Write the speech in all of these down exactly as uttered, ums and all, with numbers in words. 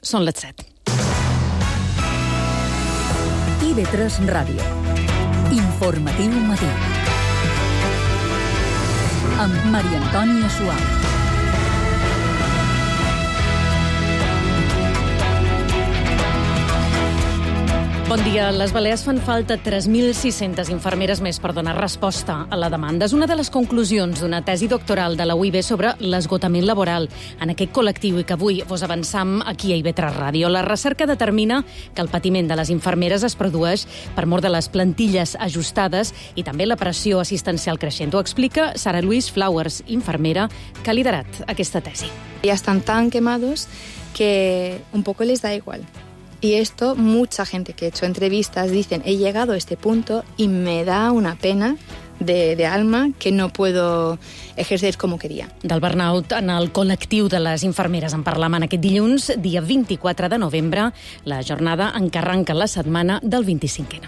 Són les set. I V tres Ràdio. Informatiu matí. Amb Maria Antònia Suau. Bon dia. Les Balears fan falta tres mil sis-centes infermeres més per donar resposta a la demanda. És una de les conclusions d'una tesi doctoral de la U I B sobre l'esgotament laboral en aquest col·lectiu i que avui vos avançam aquí a I V tres Ràdio. La recerca determina que el patiment de les infermeres es produeix per mort de les plantilles ajustades i també la pressió assistencial creixent. Ho explica Sara Louise Flowers, infermera, que ha liderat aquesta tesi. Ya están tan quemados que un poco les da igual. Y esto, mucha gente que ha hecho entrevistas dicen, he llegado a este punto y me da una pena de, de alma que no puedo ejercer como quería. Del burnout en el col·lectiu de les infermeres en parlam en aquest dilluns, dia vint-i-quatre de novembre, la jornada en què arranca la setmana del vint-i-cinquè.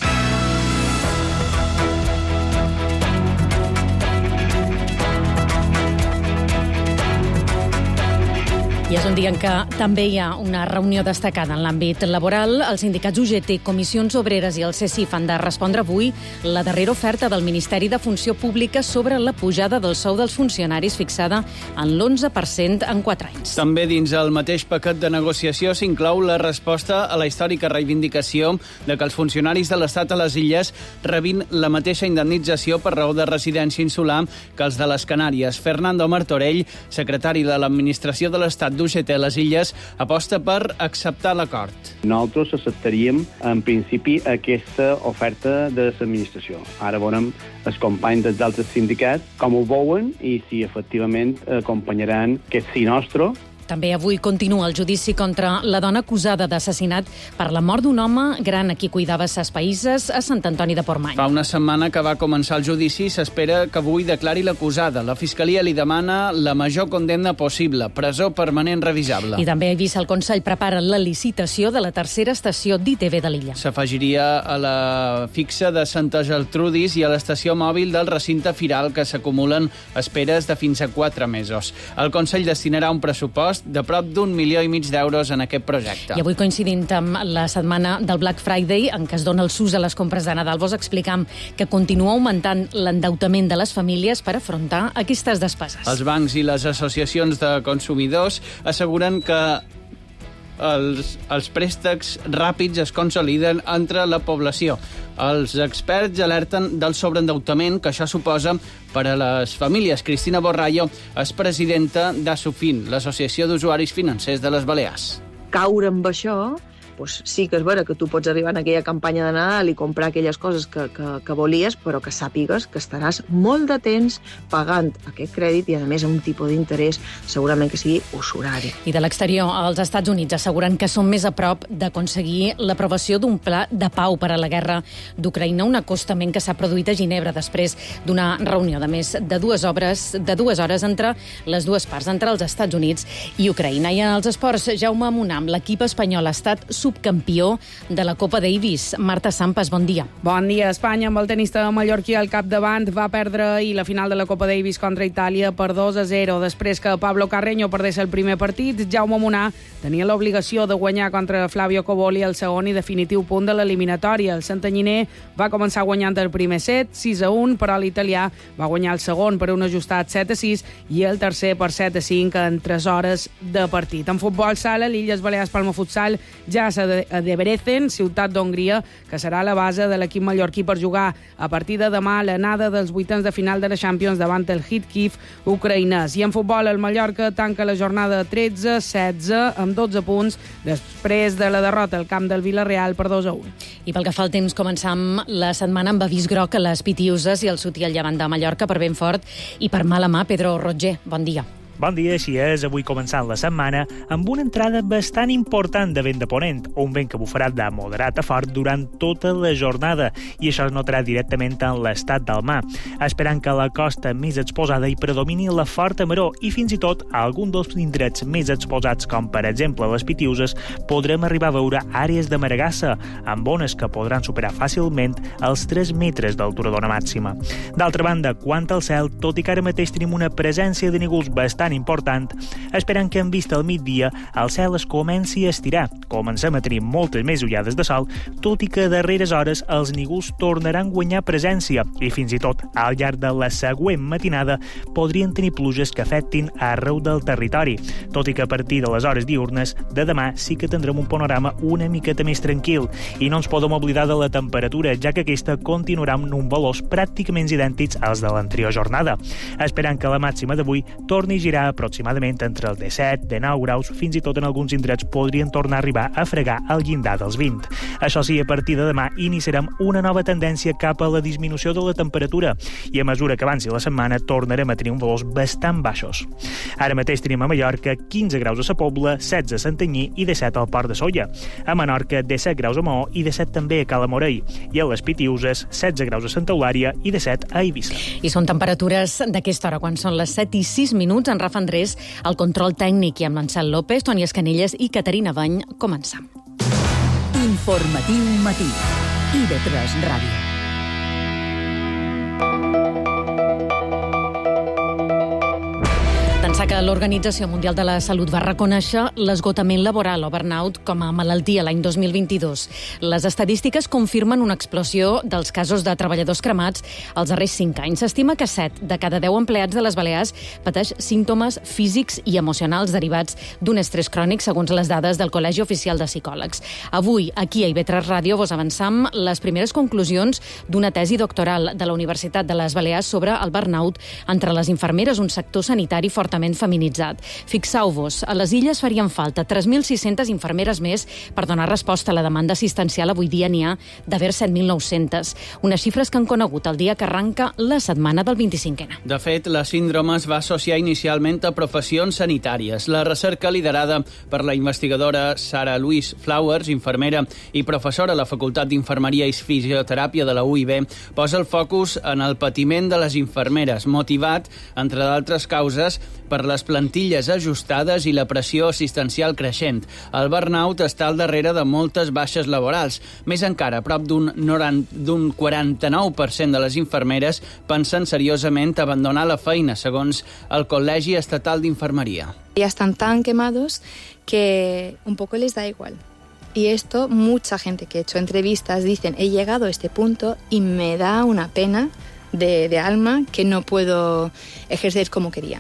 I és un dia en què també hi ha una reunió destacada en l'àmbit laboral. Els sindicats U G T, Comissions Obreres i el C S I F han de respondre avui la darrera oferta del Ministeri de Funció Pública sobre la pujada del sou dels funcionaris fixada en l'onze per cent en quatre anys. També dins el mateix paquet de negociació s'inclou la resposta a la històrica reivindicació de que els funcionaris de l'Estat a les Illes rebin la mateixa indemnització per raó de residència insular que els de les Canàries. Fernando Martorell, secretari de l'Administració de l'Estat d'U G T a les Illes, aposta per acceptar l'acord. Nosaltres acceptaríem, en principi, aquesta oferta de l'administració. Ara veurem els companys dels altres sindicats com ho veuen i si efectivament acompanyaran aquest sí nostre. També avui continua el judici contra la dona acusada d'assassinat per la mort d'un home gran a qui cuidava ses païses a Sant Antoni de Portmany. Fa una setmana que va començar el judici i s'espera que avui declari l'acusada. La Fiscalia li demana la major condemna possible, presó permanent revisable. I també ha vist el Consell prepara la licitació de la tercera estació d'I T V de l'illa. S'afegiria a la fixa de Santa Geltrudis i a l'estació mòbil del recinte firal, que s'acumulen esperes de fins a quatre mesos. El Consell destinarà un pressupost de prop d'un milió i mig d'euros en aquest projecte. I avui, coincidint amb la setmana del Black Friday, en què es dona el sus a les compres de Nadal, vos explicam que continua augmentant l'endeutament de les famílies per afrontar aquestes despeses. Els bancs i les associacions de consumidors asseguren que Els, els préstecs ràpids es consoliden entre la població. Els experts alerten del sobreendeutament que això suposa per a les famílies. Cristina Borrallo és presidenta d'Asufin, l'Associació d'Usuaris Financers de les Balears. Caure amb això, doncs sí que és vera que tu pots arribar en aquella campanya de Nadal i comprar aquelles coses que, que, que volies, però que sàpigues que estaràs molt de temps pagant aquest crèdit i, a més, a un tipus d'interès segurament que sigui usurari. I de l'exterior, els Estats Units asseguren que són més a prop d'aconseguir l'aprovació d'un pla de pau per a la guerra d'Ucraïna, un acostament que s'ha produït a Ginebra després d'una reunió de més de dues hores, de dues hores entre les dues parts, entre els Estats Units i Ucraïna. I en els esports, Jaume Munam, l'equip espanyol ha estat subcampió de la Copa Davis. Marta Sampas, bon dia. Bon dia. Espanya, amb el tenista mallorquí al capdavant, va perdre ahir la final de la Copa Davis contra Itàlia per dos a zero. Després que Pablo Carreño perdés el primer partit, Jaume Munà tenia l'obligació de guanyar contra Flavio Coboli el segon i definitiu punt de l'eliminatòria. El santanyiner va començar guanyant el primer set, sis a un, però l'italià va guanyar el segon per un ajustat set a sis i el tercer per set a cinc en tres hores de partit. En futbol sala, l'Illes Balears Palma Futsal ja a Debrecen, ciutat d'Hongria, que serà la base de l'equip mallorquí per jugar a partir de demà l'anada dels vuitens de final de la Champions davant el Kyiv ucraïnès. I en futbol, el Mallorca tanca la jornada tretze setze amb dotze punts després de la derrota al camp del Villarreal per dos a un. I pel que fa al temps, començam la setmana amb avís groc a les Pitiuses i el Sotí al llevant de Mallorca per vent fort i per mala mà. Pedro Roger, bon dia. Bon dia, així és, avui començant la setmana amb una entrada bastant important de vent de ponent, un vent que bufarà de moderat a fort durant tota la jornada i això es notarà directament en l'estat del mar, esperant que a la costa més exposada hi predomini la forta maró i fins i tot a algun dels indrets més exposats, com per exemple les Pitiuses, podrem arribar a veure àrees de maragassa amb ones que podran superar fàcilment els tres metres d'altura d'ona màxima. D'altra banda, quant al cel, tot i que ara mateix tenim una presència de núvols bastant bastant important, esperen que en vista al migdia el cel es comenci a estirar. Comencem a tenir moltes més ullades de sol, tot i que a darreres hores els nígols tornaran a guanyar presència i fins i tot al llarg de la següent matinada podrien tenir pluges que afectin arreu del territori, tot i que a partir de les hores diurnes de demà sí que tindrem un panorama una miqueta més tranquil i no ens podem oblidar de la temperatura, ja que aquesta continuarà amb uns valors pràcticament idèntics als de l'anterior jornada, esperant que la màxima d'avui torni a girar aproximadament entre els disset, dinou graus, fins i tot en alguns indrets podrien tornar a arribar a fregar el llindar dels vint. Això sí, a partir de demà iniciarem una nova tendència cap a la disminució de la temperatura i a mesura que avanci la setmana tornarem a tenir uns valors bastant baixos. Ara mateix tenim a Mallorca quinze graus a Sa Pobla, setze a Santanyí i disset al Port de Sóller. A Menorca, disset graus a Maó i disset també a Cala Morell. I a les Pitiuses, setze graus a Santa Eulària i disset a Eivissa. I són temperatures d'aquesta hora, quan són les set i sis minuts. En Rafa Andrés, el control tècnic, i amb l'Ansel López, Toni Escanelles i Caterina Bany, començam. Informatiu matí. I ve tres Ràdio. D'ençà que l'Organització Mundial de la Salut va reconèixer l'esgotament laboral o burnout com a malaltia l'any dos mil vint-i-dos. Les estadístiques confirmen una explosió dels casos de treballadors cremats als darrers cinc anys. S'estima que set de cada deu empleats de les Balears pateix símptomes físics i emocionals derivats d'un estrès crònic, segons les dades del Col·legi Oficial de Psicòlegs. Avui, aquí a I V tres Ràdio, vos avançam les primeres conclusions d'una tesi doctoral de la Universitat de les Balears sobre el burnout entre les infermeres, un sector sanitari fortament feminitzat. Fixeu-vos, a les Illes farien falta tres mil sis-centes infermeres més per donar resposta a la demanda assistencial. Avui dia n'hi ha d'haver set mil nou-centes. Unes xifres que han conegut el dia que arranca la setmana del vint-i-cinquè. De fet, la síndrome es va associar inicialment a professions sanitàries. La recerca liderada per la investigadora Sara Louise Flowers, infermera i professora a la Facultat d'Infermeria i Fisioteràpia de la U I B, posa el focus en el patiment de les infermeres, motivat, entre d'altres causes, per les plantilles ajustades i la pressió assistencial creixent. El burnout està al darrere de moltes baixes laborals. Més encara, prop d'un d'un quaranta-nou per cent de les infermeres pensen seriosament abandonar la feina, segons el Col·legi Estatal d'Infermeria. Ya están tan quemados que un poco les da igual. Y esto, mucha gente que he hecho entrevistas dicen, he llegado a este punto y me da una pena de, de alma que no puedo ejercer como quería.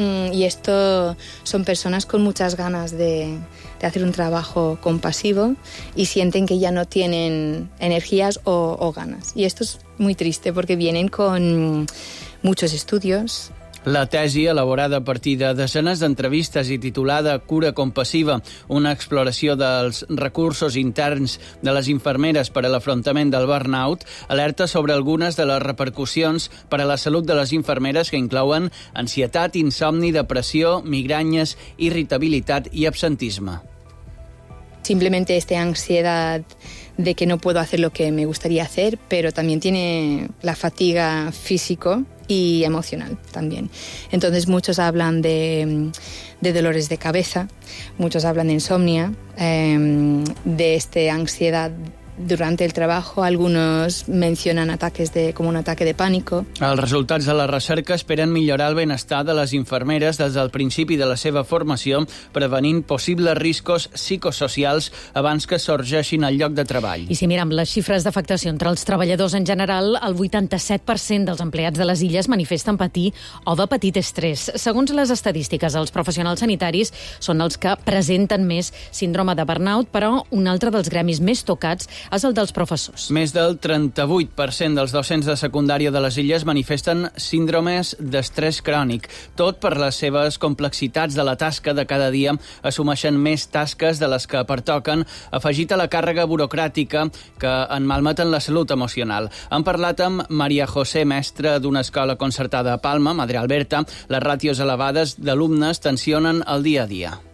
Y esto son personas con muchas ganas de, de hacer un trabajo compasivo y sienten que ya no tienen energías o, o ganas. Y esto es muy triste porque vienen con muchos estudios. La tesi, elaborada a partir de desenes d'entrevistes i titulada Cura compassiva, una exploració dels recursos interns de les infermeres per a l'afrontament del burnout, alerta sobre algunes de les repercussions per a la salut de les infermeres que inclouen ansietat, insomni, depressió, migranyes, irritabilitat i absentisme. Simplemente esta ansiedad de que no puedo hacer lo que me gustaría hacer, pero también tiene la fatiga físico y emocional también. Entonces muchos hablan de, de dolores de cabeza, muchos hablan de insomnia, eh, de esta ansiedad durante el trabajo. Algunos mencionan ataques de, como un ataque de pánico. Els resultats de la recerca esperen millorar el benestar de les infermeres des del principi de la seva formació, prevenint possibles riscos psicosocials abans que sorgeixin al lloc de treball. I si mirem les xifres d'afectació entre els treballadors en general, el vuitanta-set per cent dels empleats de les Illes manifesten patir o de petit estrès. Segons les estadístiques, els professionals sanitaris són els que presenten més síndrome de burnout, però un altre dels gremis més tocats és el dels professors. Més del trenta-vuit per cent dels docents de secundària de les Illes manifesten síndromes d'estrès crònic. Tot per les seves complexitats de la tasca de cada dia, assumeixen més tasques de les que pertoquen, afegit a la càrrega burocràtica que en malmeten la salut emocional. Han parlat amb Maria José, mestra d'una escola concertada a Palma, Madre Alberta. Les ràtios elevades d'alumnes tensionen el dia a dia.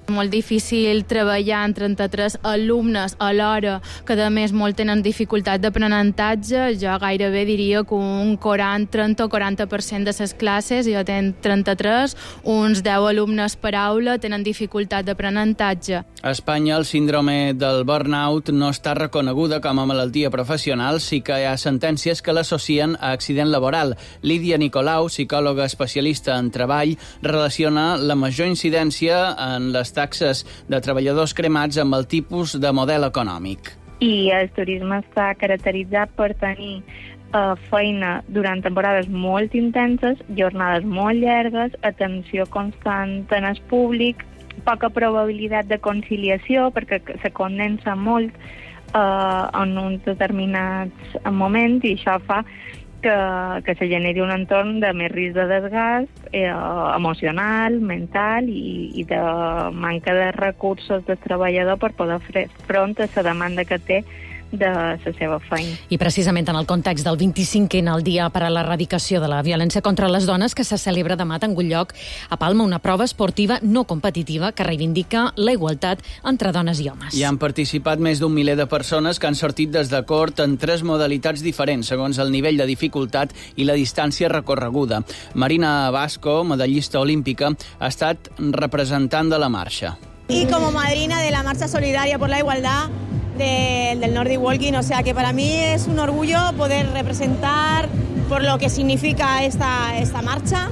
Molt difícil treballar amb trenta-tres alumnes alhora, que a més molt tenen dificultat d'aprenentatge. Jo gairebé diria que un quaranta, trenta o quaranta per cent de les classes, jo tenc trenta-tres, uns deu alumnes per aula tenen dificultat d'aprenentatge. A Espanya el síndrome del burnout no està reconeguda com a malaltia professional, sí que hi ha sentències que l'associen a accident laboral. Lídia Nicolau, psicòloga especialista en treball, relaciona la major incidència en les taxes de treballadors cremats amb el tipus de model econòmic. I el turisme està caracteritzat per tenir uh, feina durant temporades molt intenses, jornades molt llargues, atenció constant en el públic, poca probabilitat de conciliació perquè se condensa molt uh, en uns determinats moments i això fa que, que se generi un entorn de més risc de desgast eh, emocional, mental i, i de manca de recursos del treballador per poder fer front a la demanda que té de la seva feina. I precisament en el context del vint-i-cinquè, el Dia per a l'Erradicació de la Violència contra les Dones, que se celebra demà, ha tingut lloc a Palma una prova esportiva no competitiva que reivindica la igualtat entre dones i homes. Hi han participat més d'un miler de persones que han sortit des d'acord en tres modalitats diferents, segons el nivell de dificultat i la distància recorreguda. Marina Vasco, medallista olímpica, ha estat representant de la marxa. Y como madrina de la Marcha Solidaria por la Igualdad de, del Nordic Walking, o sea que para mí es un orgullo poder representar por lo que significa esta, esta marcha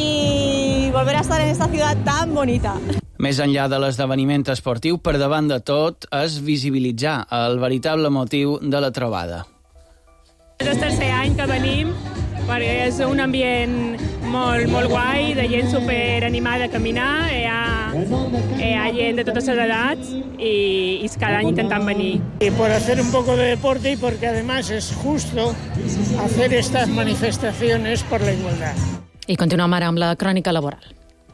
y volver a estar en esta ciudad tan bonita. Més enllà de l'esdeveniment esportiu, per davant de tot, és visibilitzar el veritable motiu de la trobada. És el tercer any que venim, perquè és un ambient molt, molt guai, de gent superanimada a caminar, hi ha, hi ha gent de totes les edats i, i cada any intentant venir. Y por hacer un poco de deporte y porque además es justo hacer estas manifestaciones por la igualdad. I continuem ara amb la crònica laboral.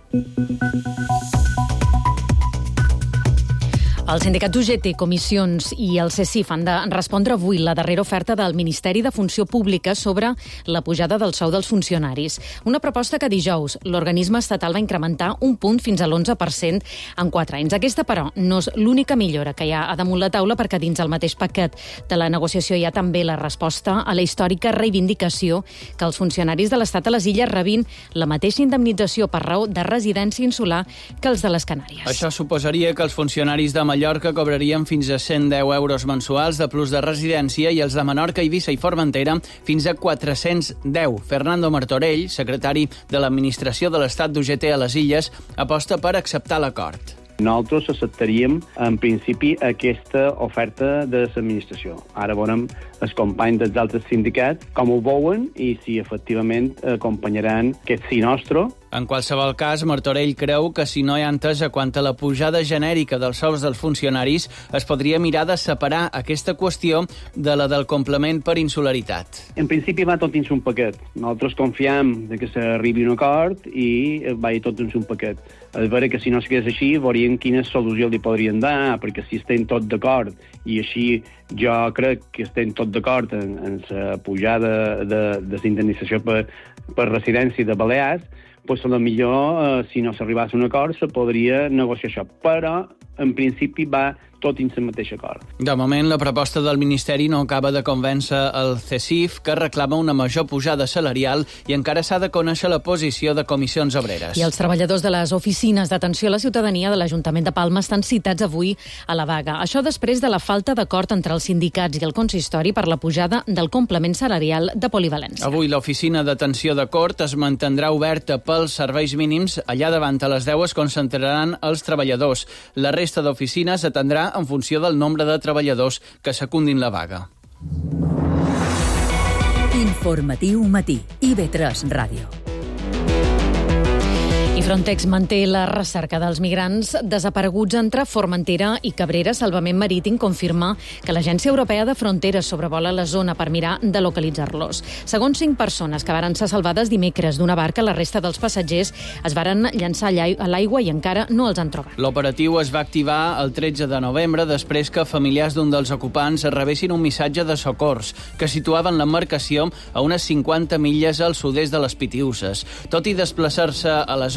El sindicat U G T, Comissions i el CECIF han de respondre avui la darrera oferta del Ministeri de Funció Pública sobre la pujada del sou dels funcionaris. Una proposta que dijous l'organisme estatal va incrementar un punt fins a l'onze per cent en quatre anys. Aquesta, però, no és l'única millora que hi ha a damunt la taula, perquè dins el mateix paquet de la negociació hi ha també la resposta a la històrica reivindicació que els funcionaris de l'Estat a les Illes rebin la mateixa indemnització per raó de residència insular que els de les Canàries. Això suposaria que els funcionaris de Mallorca cobrarien fins a cent deu euros mensuals de plus de residència i els de Menorca, Eivissa i Formentera fins a quatre-cents deu. Fernando Martorell, secretari de l'Administració de l'Estat d'U G T a les Illes, aposta per acceptar l'acord. Nosaltres acceptaríem, en principi, aquesta oferta de l'administració. Ara veurem els companys dels altres sindicats com ho veuen i si efectivament acompanyaran aquest sí nostre. En qualsevol cas, Martorell creu que si no hi ha entesa quant a la pujada genèrica dels sous dels funcionaris, es podria mirar de separar aquesta qüestió de la del complement per insularitat. En principi va tot dins un paquet. Nosaltres confiem que s'arribi a un acord i va tot dins un paquet. A veure que si no s'hagués així, veuríem quina solució li podrien dar, perquè si estem tots d'acord i així jo crec que estem tots d'acord en, en la pujada de, de la indemnització per, per residència de Balears, pues a lo millor, eh, si no s'arribés a un acord, se podria negociar això. Però, en principi, va tot dins el mateix acord. De moment, la proposta del Ministeri no acaba de convèncer el CECIF, que reclama una major pujada salarial i encara s'ha de conèixer la posició de Comissions Obreres. I els treballadors de les oficines d'atenció a la ciutadania de l'Ajuntament de Palma estan citats avui a la vaga. Això després de la falta d'acord entre els sindicats i el consistori per la pujada del complement salarial de polivalència. Avui l'oficina d'atenció de Cort es mantindrà oberta pels serveis mínims. Allà davant a les deu es concentraran els treballadors. La resta d'oficines atendrà en funció del nombre de treballadors que secundin la vaga. Informatiu matí. I ve tres Ràdio. I Frontex manté la recerca dels migrants desapareguts entre Formentera i Cabrera. Salvament Marítim confirma que l'Agència Europea de Fronteres sobrevola la zona per mirar de localitzar-los. Segons cinc persones que varen ser salvades dimecres d'una barca, la resta dels passatgers es varen llançar a l'aigua i encara no els han trobat. L'operatiu es va activar el tretze de novembre després que familiars d'un dels ocupants rebessin un missatge de socors que situaven l'embarcació a unes cinquanta milles al sud-est de les Pitiüses. Tot i desplaçar-se a la zona,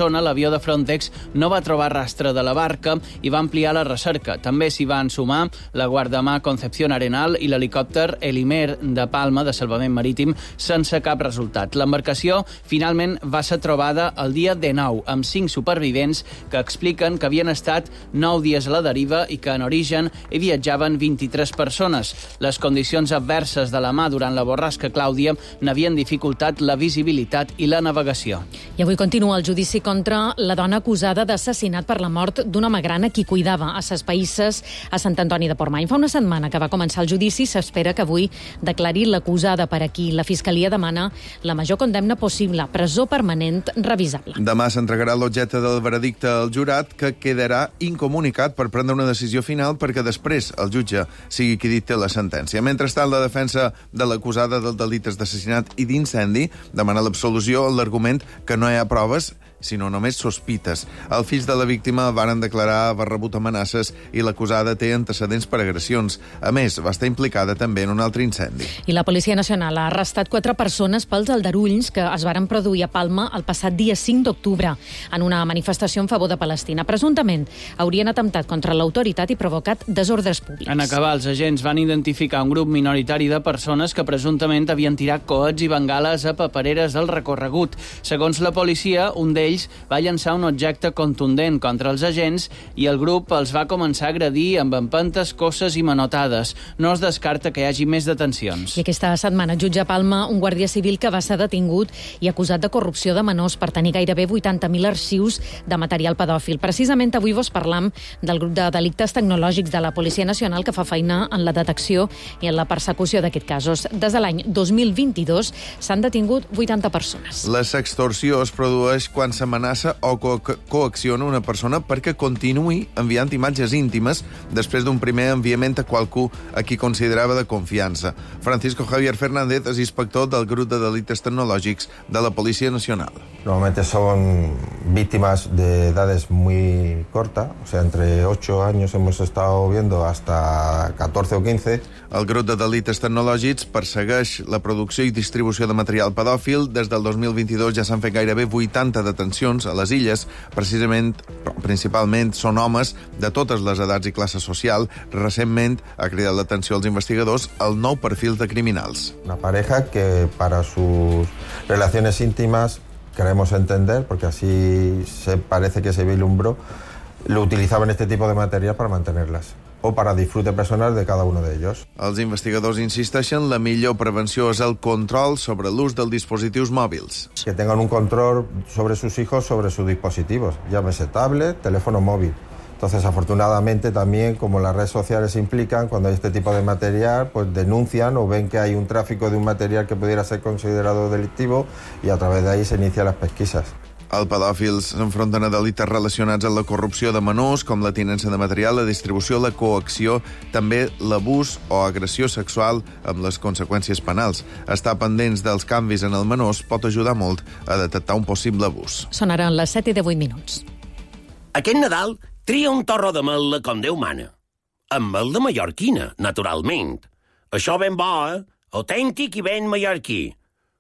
Barcelona, l'avió de Frontex no va trobar rastre de la barca i va ampliar la recerca. També s'hi van sumar la guardamar Concepción Arenal i l'helicòpter Elimer de Palma, de salvament marítim, sense cap resultat. L'embarcació finalment va ser trobada el dia dinou, amb cinc supervivents que expliquen que havien estat nou dies a la deriva i que en origen hi viatjaven vint-i-tres persones. Les condicions adverses de la mà durant la borrasca Clàudia n'havien dificultat la visibilitat i la navegació. I avui continua el judici contra la dona acusada d'assassinat per la mort d'un home gran a qui cuidava a Ses Païsses, a Sant Antoni de Portmany. Fa una setmana que va començar el judici, s'espera que avui declari l'acusada, per a qui la Fiscalia demana la major condemna possible, presó permanent revisable. Demà s'entregarà l'objecte del veredicte al jurat, que quedarà incomunicat per prendre una decisió final perquè després el jutge sigui qui dicti la sentència. Mentrestant, la defensa de l'acusada dels delites d'assassinat i d'incendi demana l'absolució amb l'argument que no hi ha proves, sinó només sospites. Els fills de la víctima varen declarar haver rebut amenaces i l'acusada té antecedents per agressions. A més, va estar implicada també en un altre incendi. I la Policia Nacional ha arrestat quatre persones pels aldarulls que es varen produir a Palma el passat dia cinc d'octubre en una manifestació en favor de Palestina. Presumptament haurien atemptat contra l'autoritat i provocat desordres públics. En acabar, els agents van identificar un grup minoritari de persones que presumptament havien tirat coets i bengales a papereres del recorregut. Segons la policia, un d'ells va llançar un objecte contundent contra els agents i el grup els va començar a agredir amb empentes, cosses i manotades. No es descarta que hi hagi més detencions. I aquesta setmana jutja a Palma un guàrdia civil que va ser detingut i acusat de corrupció de menors per tenir gairebé vuitanta mil arxius de material pedòfil. Precisament avui vos parlam del grup de delictes tecnològics de la Policia Nacional que fa feina en la detecció i en la persecució d'aquests casos. Des de l'any dos mil vint-i-dos s'han detingut vuitanta persones. La sextorsió es produeix quan s'amenaça o co coacciona una persona perquè continuï enviant imatges íntimes després d'un primer enviament a qualcú a qui considerava de confiança. Francisco Javier Fernández és inspector del grup de delictes tecnològics de la Policia Nacional. Normalmente son víctimas de edades muy cortas, o sea, entre ocho años hemos estado viendo hasta catorce o quince. El grup de delictes tecnològics persegueix la producció i distribució de material pedòfil. Des del dos mil vint-i-dos ja s'han fet gairebé vuitanta detencions a les illes. Precisament, principalment, són homes de totes les edats i classe social. Recentment ha cridat l'atenció als investigadors el nou perfil de criminals. Una pareja que para sus relaciones íntimas, queremos entender, porque así se parece que se vislumbró, lo utilizaban este tipo de material para mantenerlas o para disfrute personal de cada uno de ellos. Els investigadors insisteixen la millor prevenció és el control sobre l'ús dels dispositius mòbils. Que tengan un control sobre sus hijos, sobre sus dispositivos, llámese tablet, teléfono móvil. Entonces, afortunadamente, también, como las redes sociales implican, cuando hay este tipo de material, pues denuncian o ven que hay un tráfico de un material que pudiera ser considerado delictivo y a través de ahí se inician las pesquisas. Els pedòfils s'enfronten a delictes relacionats amb la corrupció de menors, com la tinença de material, la distribució, la coacció, també l'abús o agressió sexual amb les conseqüències penals. Estar pendents dels canvis en el menors pot ajudar molt a detectar un possible abús. Sonaran les set i divuit minuts. Aquest Nadal tria un torró de mel com Déu mana. Amb mel de mallorquina, naturalment. Això ben bo, eh? Autèntic i ben mallorquí.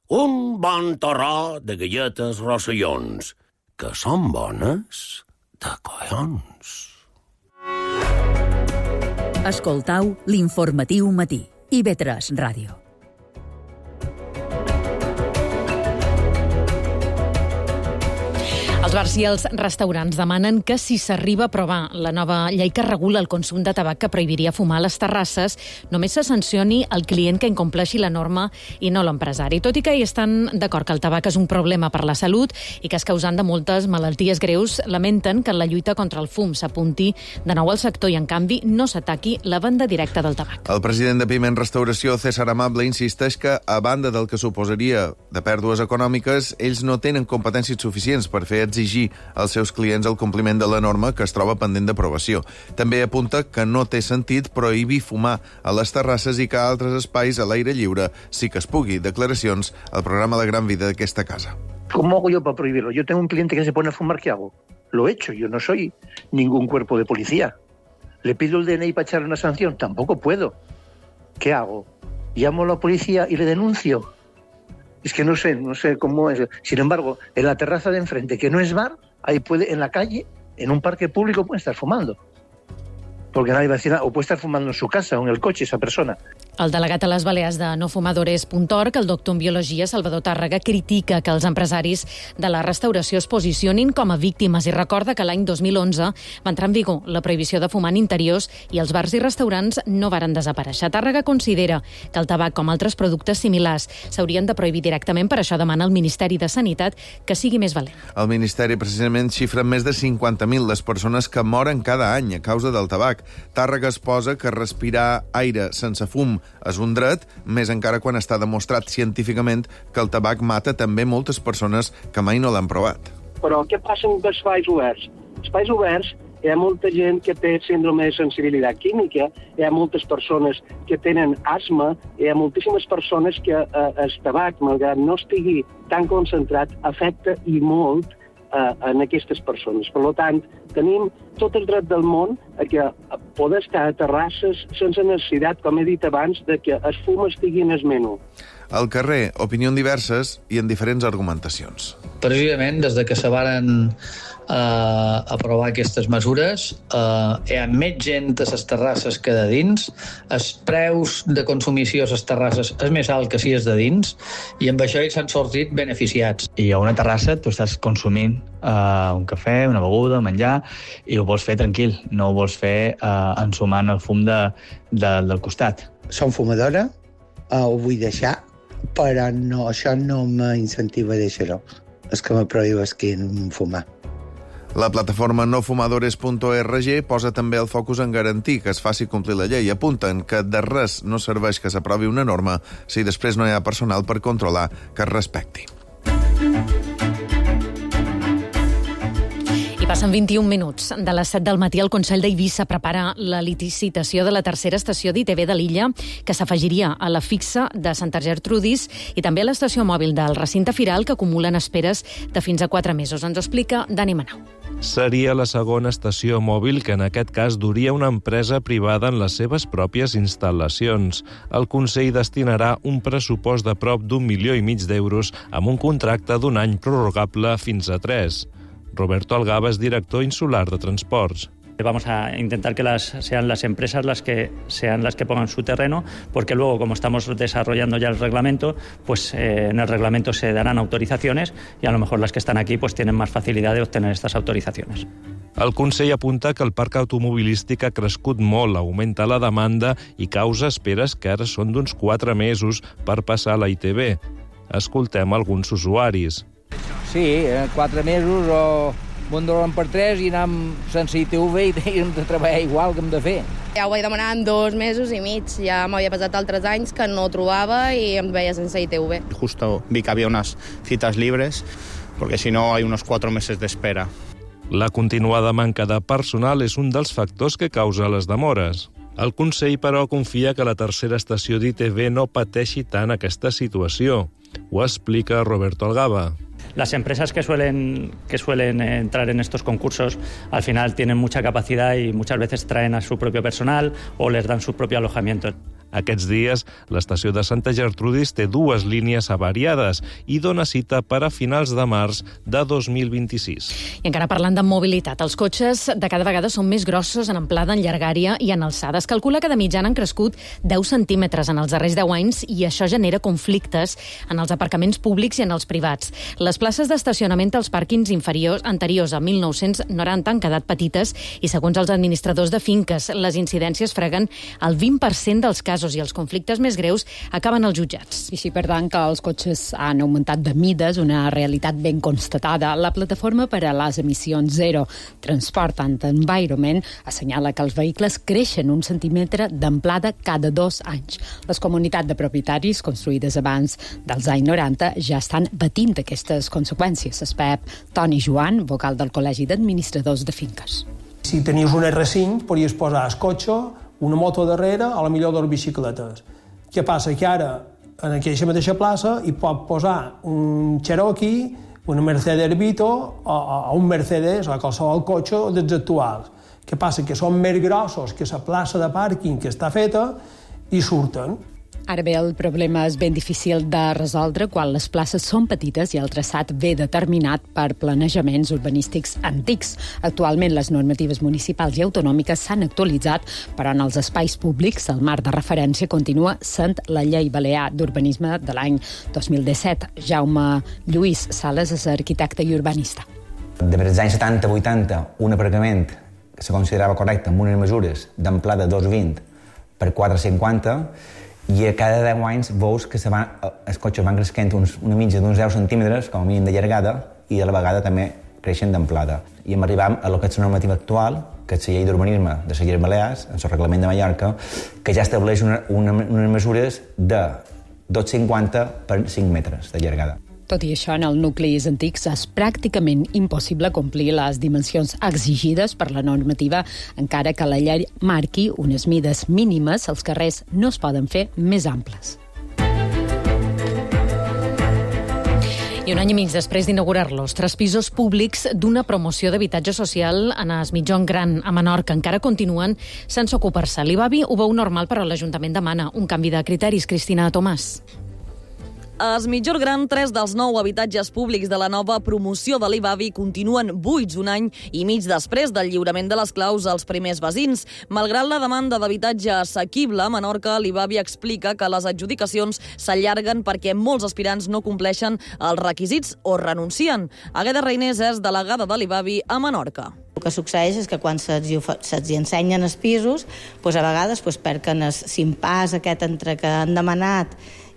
Un bon torró de galletes rossellons, que són bones de collons. Escoltau l'informatiu matí. I ve tres Ràdio. Els bars i els restaurants demanen que si s'arriba a aprovar la nova llei que regula el consum de tabac que prohibiria fumar a les terrasses, només se sancioni el client que incompleixi la norma i no l'empresari. Tot i que hi estan d'acord que el tabac és un problema per la salut i que és causant de moltes malalties greus, lamenten que en la lluita contra el fum s'apunti de nou al sector i, en canvi, no s'ataqui la venda directa del tabac. El president de Piment Restauració, César Amable, insisteix que, a banda del que suposaria de pèrdues econòmiques, ells no tenen competències suficients per fer exigir als seus clients el compliment de la norma que es troba pendent d'aprovació. També apunta que no té sentit prohibir fumar a les terrasses i que a altres espais a l'aire lliure sí que es pugui. Declaracions al programa La Gran Vida d'aquesta casa. ¿Cómo hago yo para prohibirlo? Yo tengo un cliente que se pone a fumar, ¿qué hago? Lo he hecho, yo no soy ningún cuerpo de policía. ¿Le pido el D N I para echarle una sanción? Tampoco puedo. ¿Qué hago? ¿Llamo a la policía y le denuncio? Es que no sé, no sé cómo es. Sin embargo, en la terraza de enfrente, que no es bar, ahí puede, en la calle, en un parque público puede estar fumando. Porque nadie va a decir nada, o puede estar fumando en su casa o en el coche esa persona. El delegat a les Balears de no fumadores punt org, el doctor en biologia Salvador Tàrrega, critica que els empresaris de la restauració es posicionin com a víctimes i recorda que l'any dos mil onze va entrar en vigor la prohibició de fumar en interiors i els bars i restaurants no varen desaparèixer. Tàrrega considera que el tabac, com altres productes similars, s'haurien de prohibir directament, per això demana al Ministeri de Sanitat que sigui més valent. El Ministeri precisament xifra més de cinquanta mil les persones que moren cada any a causa del tabac. Tàrrega es posa que respirar aire sense fum és un dret, més encara quan està demostrat científicament que el tabac mata també moltes persones que mai no l'han provat. Però què passa amb els espais oberts? Espais oberts hi ha molta gent que té síndrome de sensibilitat química, hi ha moltes persones que tenen asma, hi ha moltíssimes persones que eh, el tabac, malgrat no estigui tan concentrat, afecta i molt eh, en aquestes persones. Per tant, tenim tot el dret del món a que poder estar a terrasses sense necessitat, com he dit abans, de que el fum estigui en el menú. Al carrer, opinions diverses i en diferents argumentacions. Precisament, des de que se varen eh, aprovar aquestes mesures, eh, hi ha més gent a les terrasses que de dins, els preus de consumició a les terrasses és més alt que si és de dins, i amb això hi s'han sortit beneficiats. I a una terrassa tu estàs consumint eh, un cafè, una beguda, menjar, i ho vols fer tranquil, no ho vols fer eh, ensumant el fum de, de, del costat. Som fumadora, eh, ho vull deixar, però no, això no m'incentiva a deixar-ho. És que me prohibes que fumar. La plataforma no fumadores punt org posa també el focus en garantir que es faci complir la llei. Apunten que de res no serveix que s'aprovi una norma si després no hi ha personal per controlar que es respecti. Passen vint-i-un minuts. De les set del matí, el Consell d'Eivissa prepara la licitació de la tercera estació d'I T V de l'illa, que s'afegiria a la fixa de Santa Gertrudis i també a l'estació mòbil del recinte firal, que acumulen esperes de fins a quatre mesos. Ens ho explica Dani Manau. Seria la segona estació mòbil que en aquest cas duria una empresa privada en les seves pròpies instal·lacions. El Consell destinarà un pressupost de prop d'un milió i mig d'euros amb un contracte d'un any prorrogable fins a tres. Roberto Algaba es director insular de Transports. Vamos a intentar que las, sean las empresas las que sean las que pongan su terreno, porque luego, como estamos desarrollando ya el reglamento, pues eh, en el reglamento se darán autorizaciones y a lo mejor las que están aquí pues tienen más facilidad de obtener estas autorizaciones. El Consell apunta que el parc automobilístic ha crescut molt, augmenta la demanda i causa esperes que ara són d'uns quatre mesos per passar a la I T V. Escoltem alguns usuaris. Sí, quatre mesos o m'ho donen per tres i anem sense I T V i hem de treballar igual que hem de fer. Ja ho vaig demanar en dos mesos i mig. Ja m'havia passat altres anys que no trobava i em veia sense I T V. Justo vi que había unas citas libres, porque si no hay unos cuatro meses de espera. La continuada manca de personal és un dels factors que causa les demores. El Consell, però, confia que la tercera estació d'I T V no pateixi tant aquesta situació. Ho explica Roberto Algaba. Las empresas que suelen, que suelen entrar en estos concursos al final tienen mucha capacidad y muchas veces traen a su propio personal o les dan su propio alojamiento. Aquests dies, l'estació de Santa Gertrudis té dues línies avariades i dona cita per a finals de març de dos mil vint-i-sis. I encara parlant de mobilitat, els cotxes de cada vegada són més grossos en amplada, en llargària i en alçada. Es calcula que de mitjana han crescut deu centímetres en els darrers deu anys i això genera conflictes en els aparcaments públics i en els privats. Les places d'estacionament als pàrquings inferiors anteriors a mil nou-cents noranta han quedat petites i, segons els administradors de finques, les incidències freguen el vint per cent dels casos i els conflictes més greus acaben als jutjats. I sí, per tant, que els cotxes han augmentat de mides, una realitat ben constatada. La plataforma per a les emissions zero, Transport and Environment, assenyala que els vehicles creixen un centímetre d'amplada cada dos anys. Les comunitats de propietaris construïdes abans dels anys noranta ja estan patint aquestes conseqüències. Es Pep Toni Joan, vocal del Col·legi d'Administradors de Finques. Si tenies un erre cinc, podries posar el cotxe, una moto darrere, a la millor de les bicicletes. Què passa? Que ara, en aquella mateixa plaça, hi pot posar un Cherokee, una Mercedes Vito o, o un Mercedes o qualsevol cotxe dels actuals. Què passa? Que són més grossos que la plaça de pàrquing que està feta i surten. Ara bé, el problema és ben difícil de resoldre quan les places són petites i el traçat ve determinat per planejaments urbanístics antics. Actualment, les normatives municipals i autonòmiques s'han actualitzat, però en els espais públics el marc de referència continua sent la Llei Balear d'Urbanisme de l'any dos mil disset. Jaume Lluís Sales és arquitecte i urbanista. De els anys setanta vuitanta, un aparcament que se considerava correcte amb unes mesures d'amplada dos coma vint per quatre coma cinquanta, i a cada deu anys veus que se van, els cotxes van creixent uns, una mitja d'uns deu centímetres, com a mínim de llargada, i a la vegada també creixen d'amplada. I hem arribat a lo que és la normativa actual, que és la llei d'urbanisme de les Illes Balears, en el reglament de Mallorca, que ja estableix una, una, unes mesures de dos coma cinquanta per cinc metres de llargada. Tot i això, en el nuclis antics és pràcticament impossible complir les dimensions exigides per la normativa, encara que la llei marqui unes mides mínimes, els carrers no es poden fer més amples. I un any i mig després d'inaugurar-los, tres pisos públics d'una promoció d'habitatge social en es Mitjón Gran, a Menorca, encara continuen sense ocupar-se. L'Ibavi ho veu normal, però l'Ajuntament demana un canvi de criteris. Cristina Tomàs. A es Mitjón Gran, tres dels nou habitatges públics de la nova promoció de l'Ibavi continuen buits un any i mig després del lliurament de les claus als primers veïns. Malgrat la demanda d'habitatge assequible a Menorca, l'Ibavi explica que les adjudicacions s'allarguen perquè molts aspirants no compleixen els requisits o renuncien. Agueda Reinés és delegada de l'Ibavi a Menorca. El que succeeix és que quan se'ls se ensenyen els pisos, doncs a vegades doncs, perden el impàs aquest entre que han demanat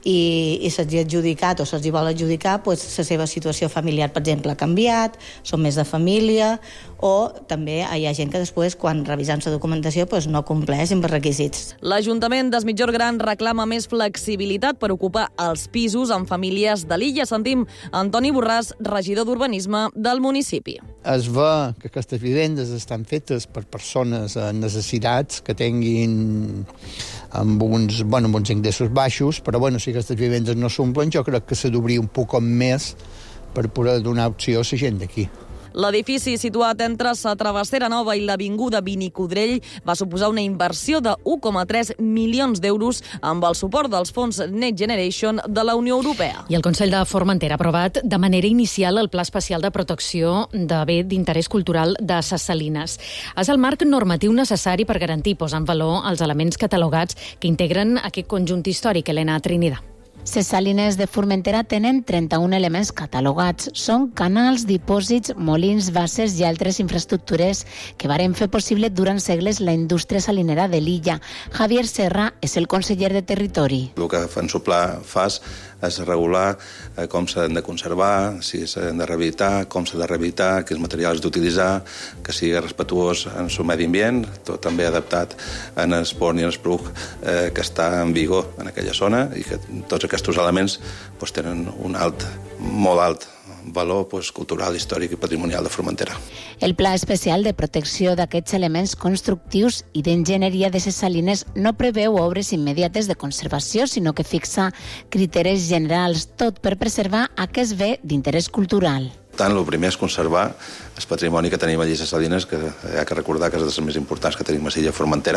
i, i se'ls ha adjudicat o se'ls vol adjudicar, doncs, la seva situació familiar, per exemple, ha canviat, són més de família, o també hi ha gent que després, quan revisant la documentació, doncs, no compleix amb els requisits. L'Ajuntament d'es Mitjón Gran reclama més flexibilitat per ocupar els pisos amb famílies de l'illa. Sentim Antoni Borràs, regidor d'Urbanisme del municipi. Es ve que aquestes vivendes estan fetes per persones amb necessitats que tinguin amb uns, bueno, amb uns ingressos baixos, però bueno, si aquestes vivendes no s'omplen, jo crec que s'ha d'obrir un poc més per poder donar opció a la gent d'aquí. L'edifici, situat entre la Travessera Nova i l'Avinguda Vinicodrell, va suposar una inversió de un coma tres milions d'euros amb el suport dels fons Next Generation de la Unió Europea. I el Consell de Formentera ha aprovat de manera inicial el Pla Especial de Protecció de Bé d'Interès Cultural de Ses Salines. És el marc normatiu necessari per garantir i posar en valor els elements catalogats que integren aquest conjunt històric. Elena Trinidad. Ses Salines de Formentera tenen trenta-un elements catalogats. Són canals, dipòsits, molins, basses i altres infraestructures que varen fer possible durant segles la indústria salinera de l'illa. Javier Serra és el conseller de Territori. El que fan soplar fas és regular eh, com s'han de conservar, si s'han de rehabilitar, com s'ha de rehabilitar, quins materials d'utilitzar, que sigui respetuós en el medi ambient, tot també adaptat en el pont i en el pruc eh, que està en vigor en aquella zona i que tots aquests elements pues, tenen un alt, molt alt valor pues, cultural, històric i patrimonial de Formentera. El Pla Especial de Protecció d'aquests elements constructius i d'enginyeria de Ses Salines no preveu obres immediates de conservació, sinó que fixa criteris generals, tot per preservar aquest bé d'interès cultural. Tant, el primer és conservar el patrimoni que tenim allí a Ses Salines, que hi ha que recordar que és dels més importants que tenim a l'illa Formentera,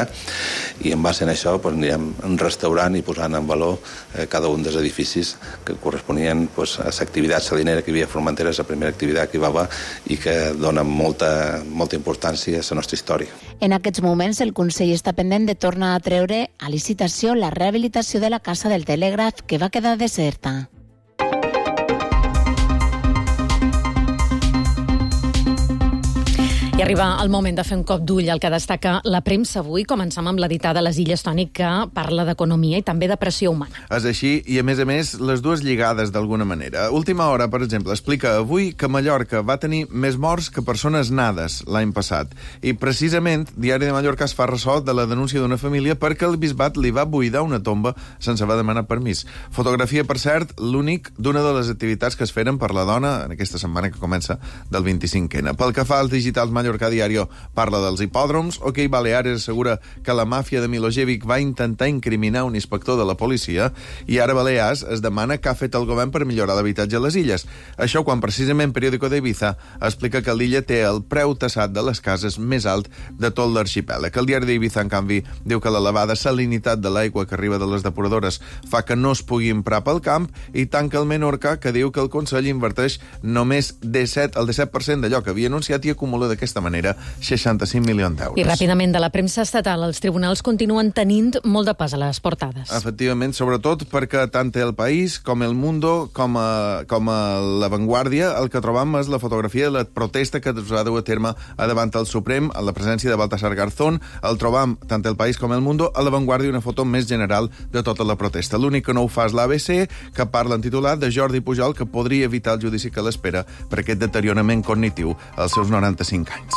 i en base a això pues, anirem restaurant i posant en valor eh, cada un dels edificis que corresponien pues, a l'activitat salinera que hi havia a Formentera, és la primera activitat que hi va haver i que dona molta, molta importància a la nostra història. En aquests moments, el Consell està pendent de tornar a treure a licitació la rehabilitació de la Casa del Telègraf, que va quedar deserta. I arriba el moment de fer un cop d'ull al que destaca la premsa avui. Comencem amb l'editada Les Illes Tònic, que parla d'economia i també de pressió humana. És així, i a més a més, les dues lligades d'alguna manera. Última Hora, per exemple, explica avui que Mallorca va tenir més morts que persones nades l'any passat. I precisament, Diari de Mallorca es fa ressò de la denúncia d'una família perquè el bisbat li va buidar una tomba sense haver demanat permís. Fotografia, per cert, l'únic d'una de les activitats que es feren per la dona en aquesta setmana que comença del vint-i-cinquè. Pel que fa als digitals Mallorca, Mallorca Diario parla dels hipòdroms, OK Baleares assegura que la màfia de Milosevic va intentar incriminar un inspector de la policia i ara Balears es demana què ha fet el govern per millorar l'habitatge a les illes. Això quan precisament Periódico de Ibiza explica que l'illa té el preu tassat de les cases més alt de tot l'arxipèlag. El diari d'Ibiza, en canvi, diu que l'elevada salinitat de l'aigua que arriba de les depuradores fa que no es pugui emprar pel camp i tanca el Menorca, que diu que el Consell inverteix només disset, el disset per cent d'allò que havia anunciat i acumula d'aquesta manera seixanta-cinc milions d'euros. I ràpidament de la premsa estatal, els tribunals continuen tenint molt de pes a les portades. Efectivament, sobretot perquè tant El País com El Mundo com a, com a La Vanguardia el que trobam és la fotografia de la protesta que es va dur a terme a davant el Suprem en la presència de Baltasar Garzón. El trobam tant El País com El Mundo, a La Vanguardia una foto més general de tota la protesta. L'únic que no ho fa és l'A B C, que parla en titular de Jordi Pujol, que podria evitar el judici que l'espera per aquest deteriorament cognitiu als seus noranta-cinc anys.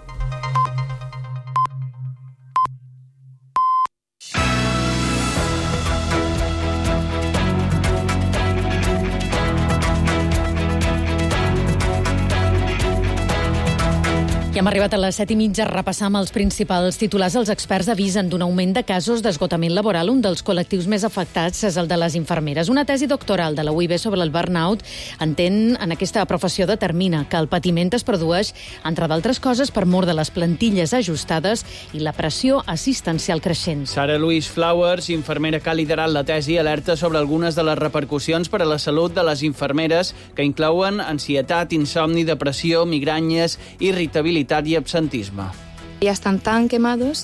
I hem arribat a les set i mitja a repassar amb els principals titulars. Els experts avisen d'un augment de casos d'esgotament laboral. Un dels col·lectius més afectats és el de les infermeres. Una tesi doctoral de la U I B sobre el burnout entén en aquesta professió determina que el patiment es produeix, entre d'altres coses, per mort de les plantilles ajustades i la pressió assistencial creixent. Sara Louise Flowers, infermera que ha liderat la tesi, alerta sobre algunes de les repercussions per a la salut de les infermeres, que inclouen ansietat, insomni, depressió, migranyes, irritabilitat y absentismo. Ya están tan quemados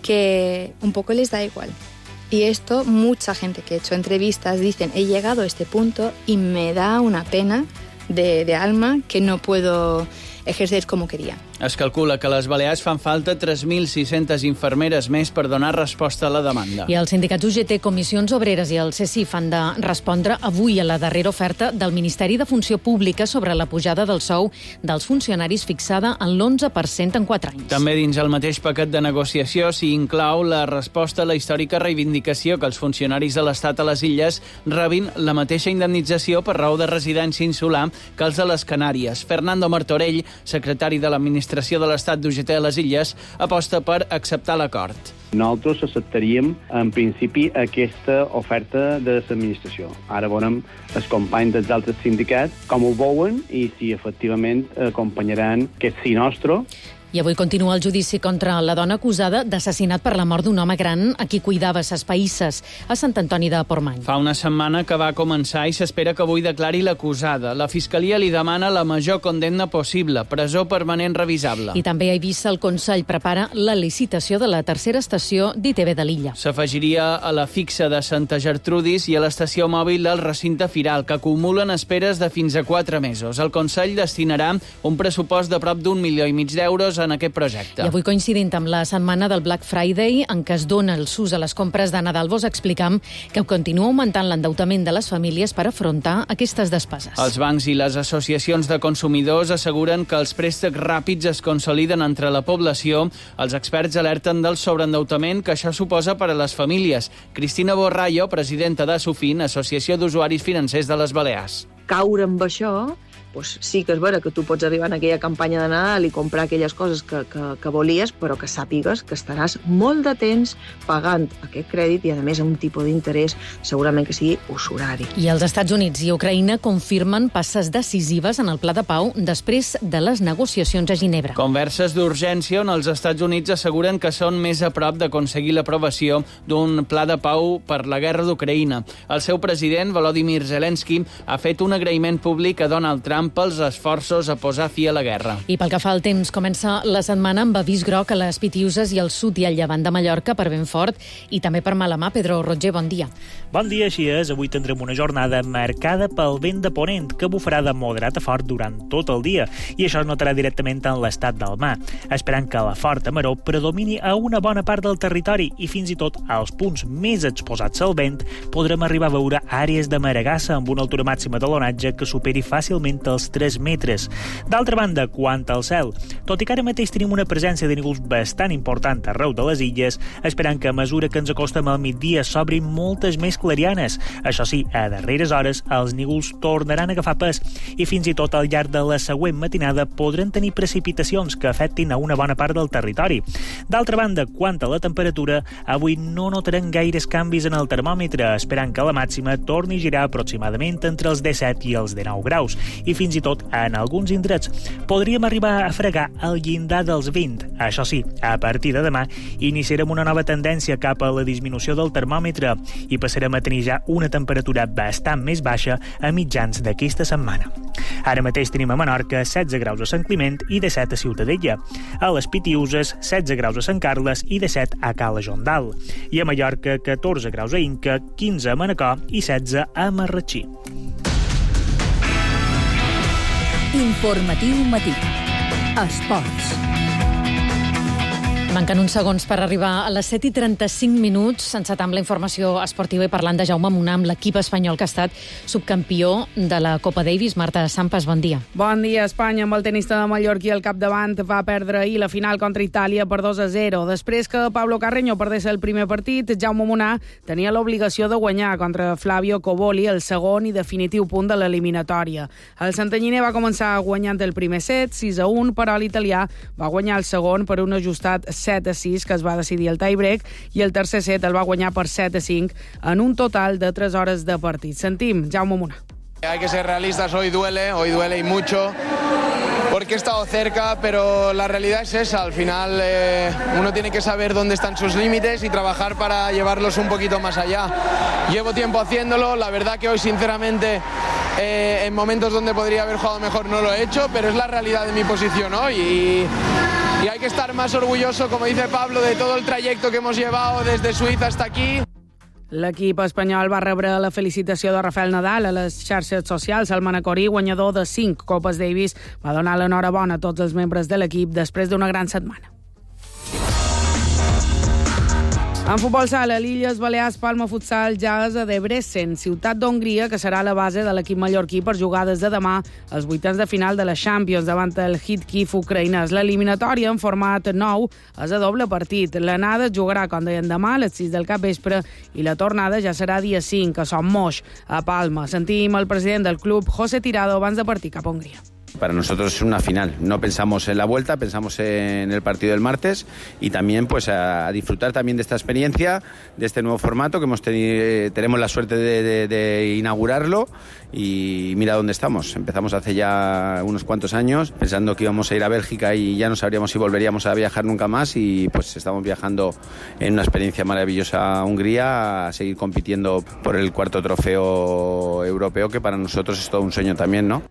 que un poco les da igual. Y esto, mucha gente que ha hecho entrevistas dicen, he llegado a este punto y me da una pena de, de alma que no puedo ejercer como quería. Es calcula que a les Balears fan falta tres mil sis-centes infermeres més per donar resposta a la demanda. I els sindicats U G T, Comissions Obreres i el C S I F han de respondre avui a la darrera oferta del Ministeri de Funció Pública sobre la pujada del sou dels funcionaris fixada en l'onze per cent en quatre anys. També dins el mateix paquet de negociació s'hi inclou la resposta a la històrica reivindicació que els funcionaris de l'Estat a les Illes rebin la mateixa indemnització per raó de residència insular que els de les Canàries. Fernando Martorell, secretari de l'Administració de l'Estat d'U G T a les Illes, aposta per acceptar l'acord. Nosaltres acceptaríem, en principi, aquesta oferta de l'administració. Ara veurem els companys dels altres sindicats com ho veuen i si efectivament acompanyaran aquest sí nostre. I avui continua el judici contra la dona acusada d'assassinat per la mort d'un home gran a qui cuidava ses païsses a Sant Antoni de Portmany. Fa una setmana que va començar i s'espera que avui declari l'acusada. La Fiscalia li demana la major condemna possible, presó permanent revisable. I també a Eivissa el Consell prepara la licitació de la tercera estació d'I T V de l'illa. S'afegiria a la fixa de Santa Gertrudis i a l'estació mòbil del recinte firal, que acumulen esperes de fins a quatre mesos. El Consell destinarà un pressupost de prop d'un milió i mig d'euros en aquest projecte. I avui, coincidint amb la setmana del Black Friday, en què es dona el sus a les compres de Nadal, vos explicam que continua augmentant l'endeutament de les famílies per afrontar aquestes despeses. Els bancs i les associacions de consumidors asseguren que els préstecs ràpids es consoliden entre la població. Els experts alerten del sobreendeutament que això suposa per a les famílies. Cristina Borrallo, presidenta de Sofin, Associació d'Usuaris Financers de les Balears. Caure amb això, doncs sí que és vera que tu pots arribar en aquella campanya de Nadal i comprar aquelles coses que, que, que volies, però que sàpigues que estaràs molt de temps pagant aquest crèdit i, a més, amb un tipus d'interès segurament que sigui usurari. I els Estats Units i Ucraïna confirmen passes decisives en el pla de pau després de les negociacions a Ginebra. Converses d'urgència on els Estats Units asseguren que són més a prop d'aconseguir l'aprovació d'un pla de pau per la guerra d'Ucraïna. El seu president, Volodymyr Zelensky, ha fet un agraïment públic a Donald Trump pels esforços a posar fi a la guerra. I pel que fa al temps, comença la setmana amb avís groc a les Pitiuses i al sud i al llevant de Mallorca per vent fort i també per mala mà. Pedro Roger, bon dia. Bon dia, així és. Avui tindrem una jornada marcada pel vent de ponent, que bufarà de moderat a fort durant tot el dia, i això es notarà directament en l'estat del mar, esperant que la forta maror predomini a una bona part del territori i fins i tot als punts més exposats al vent podrem arribar a veure àrees de maragassa amb una altura màxima de l'onatge que superi fàcilment els tres metres. D'altra banda, quant al cel, tot i que ara mateix tenim una presència de núvols bastant important arreu de les illes, esperant que a mesura que ens acostem al migdia s'obrin moltes més clarianes. Això sí, a darreres hores els núvols tornaran a agafar pes i fins i tot al llarg de la següent matinada podran tenir precipitacions que afectin a una bona part del territori. D'altra banda, quant a la temperatura, avui no notarem gaires canvis en el termòmetre, esperant que la màxima torni a girar aproximadament entre els disset i els dinou graus, i fins i tot en alguns indrets podríem arribar a fregar el llindar dels vint. Això sí, a partir de demà iniciarem una nova tendència cap a la disminució del termòmetre i passarem a tenir ja una temperatura bastant més baixa a mitjans d'aquesta setmana. Ara mateix tenim a Menorca setze graus a Sant Climent i disset a Ciutadella, a les Pitiuses setze graus a Sant Carles i disset a Cala Jondal, i a Mallorca catorze graus a Inca, quinze a Manacor i setze a Marratxí. Informatiu matí. Esports. Manquen uns segons per arribar a les set i trenta-cinc minuts. Encetam la informació esportiva i parlant de Jaume Munar amb l'equip espanyol que ha estat subcampió de la Copa Davis. Marta Sampas, bon dia. Bon dia, Espanya. Amb el tenista de mallorquí al capdavant va perdre ahir la final contra Itàlia per dos a zero. Després que Pablo Carreño perdés el primer partit, Jaume Munar tenia l'obligació de guanyar contra Flavio Coboli el segon i definitiu punt de l'eliminatòria. El santanyiner va començar guanyant el primer set, sis a un, però l'italià va guanyar el segon per un ajustat set a sis, que es va decidir el tie-break, i el tercer set el va guanyar per set a cinc en un total de tres hores de partit. Sentim Jaume Munar. Hay que ser realistas, hoy duele, hoy duele y mucho, porque he estado cerca, pero la realidad es esa. Al final eh, uno tiene que saber dónde están sus límites y trabajar para llevarlos un poquito más allá. Llevo tiempo haciéndolo, la verdad que hoy sinceramente eh, en momentos donde podría haber jugado mejor no lo he hecho, pero es la realidad de mi posición hoy y, y hay que estar más orgulloso, como dice Pablo, de todo el trayecto que hemos llevado desde Suiza hasta aquí. L'equip espanyol va rebre la felicitació de Rafael Nadal a les xarxes socials. El manacorí, guanyador de cinc Copes Davis, va donar l'enhorabona a tots els membres de l'equip després d'una gran setmana. En futbol sala, l'Illes Balears Palma Futsal ja és a Debrecen, ciutat d'Hongria, que serà la base de l'equip mallorquí per jugar des de demà als vuitens de final de la Champions davant el Hitkif ucraïnès. L'eliminatòria en format nou és a doble partit. L'anada es jugarà, com deien, demà a les sis del capvespre i la tornada ja serà dia cinc a Son Moix, a Palma. Sentim el president del club, José Tirado, abans de partir cap a Hongria. Para nosotros es una final, no pensamos en la vuelta, pensamos en el partido del martes y también pues a, a disfrutar también de esta experiencia, de este nuevo formato que hemos tenido, tenemos la suerte de, de, de inaugurarlo y mira dónde estamos. Empezamos hace ya unos cuantos años pensando que íbamos a ir a Bélgica y ya no sabríamos si volveríamos a viajar nunca más y pues estamos viajando en una experiencia maravillosa a Hungría a seguir compitiendo por el cuarto trofeo europeo que para nosotros es todo un sueño también, ¿no?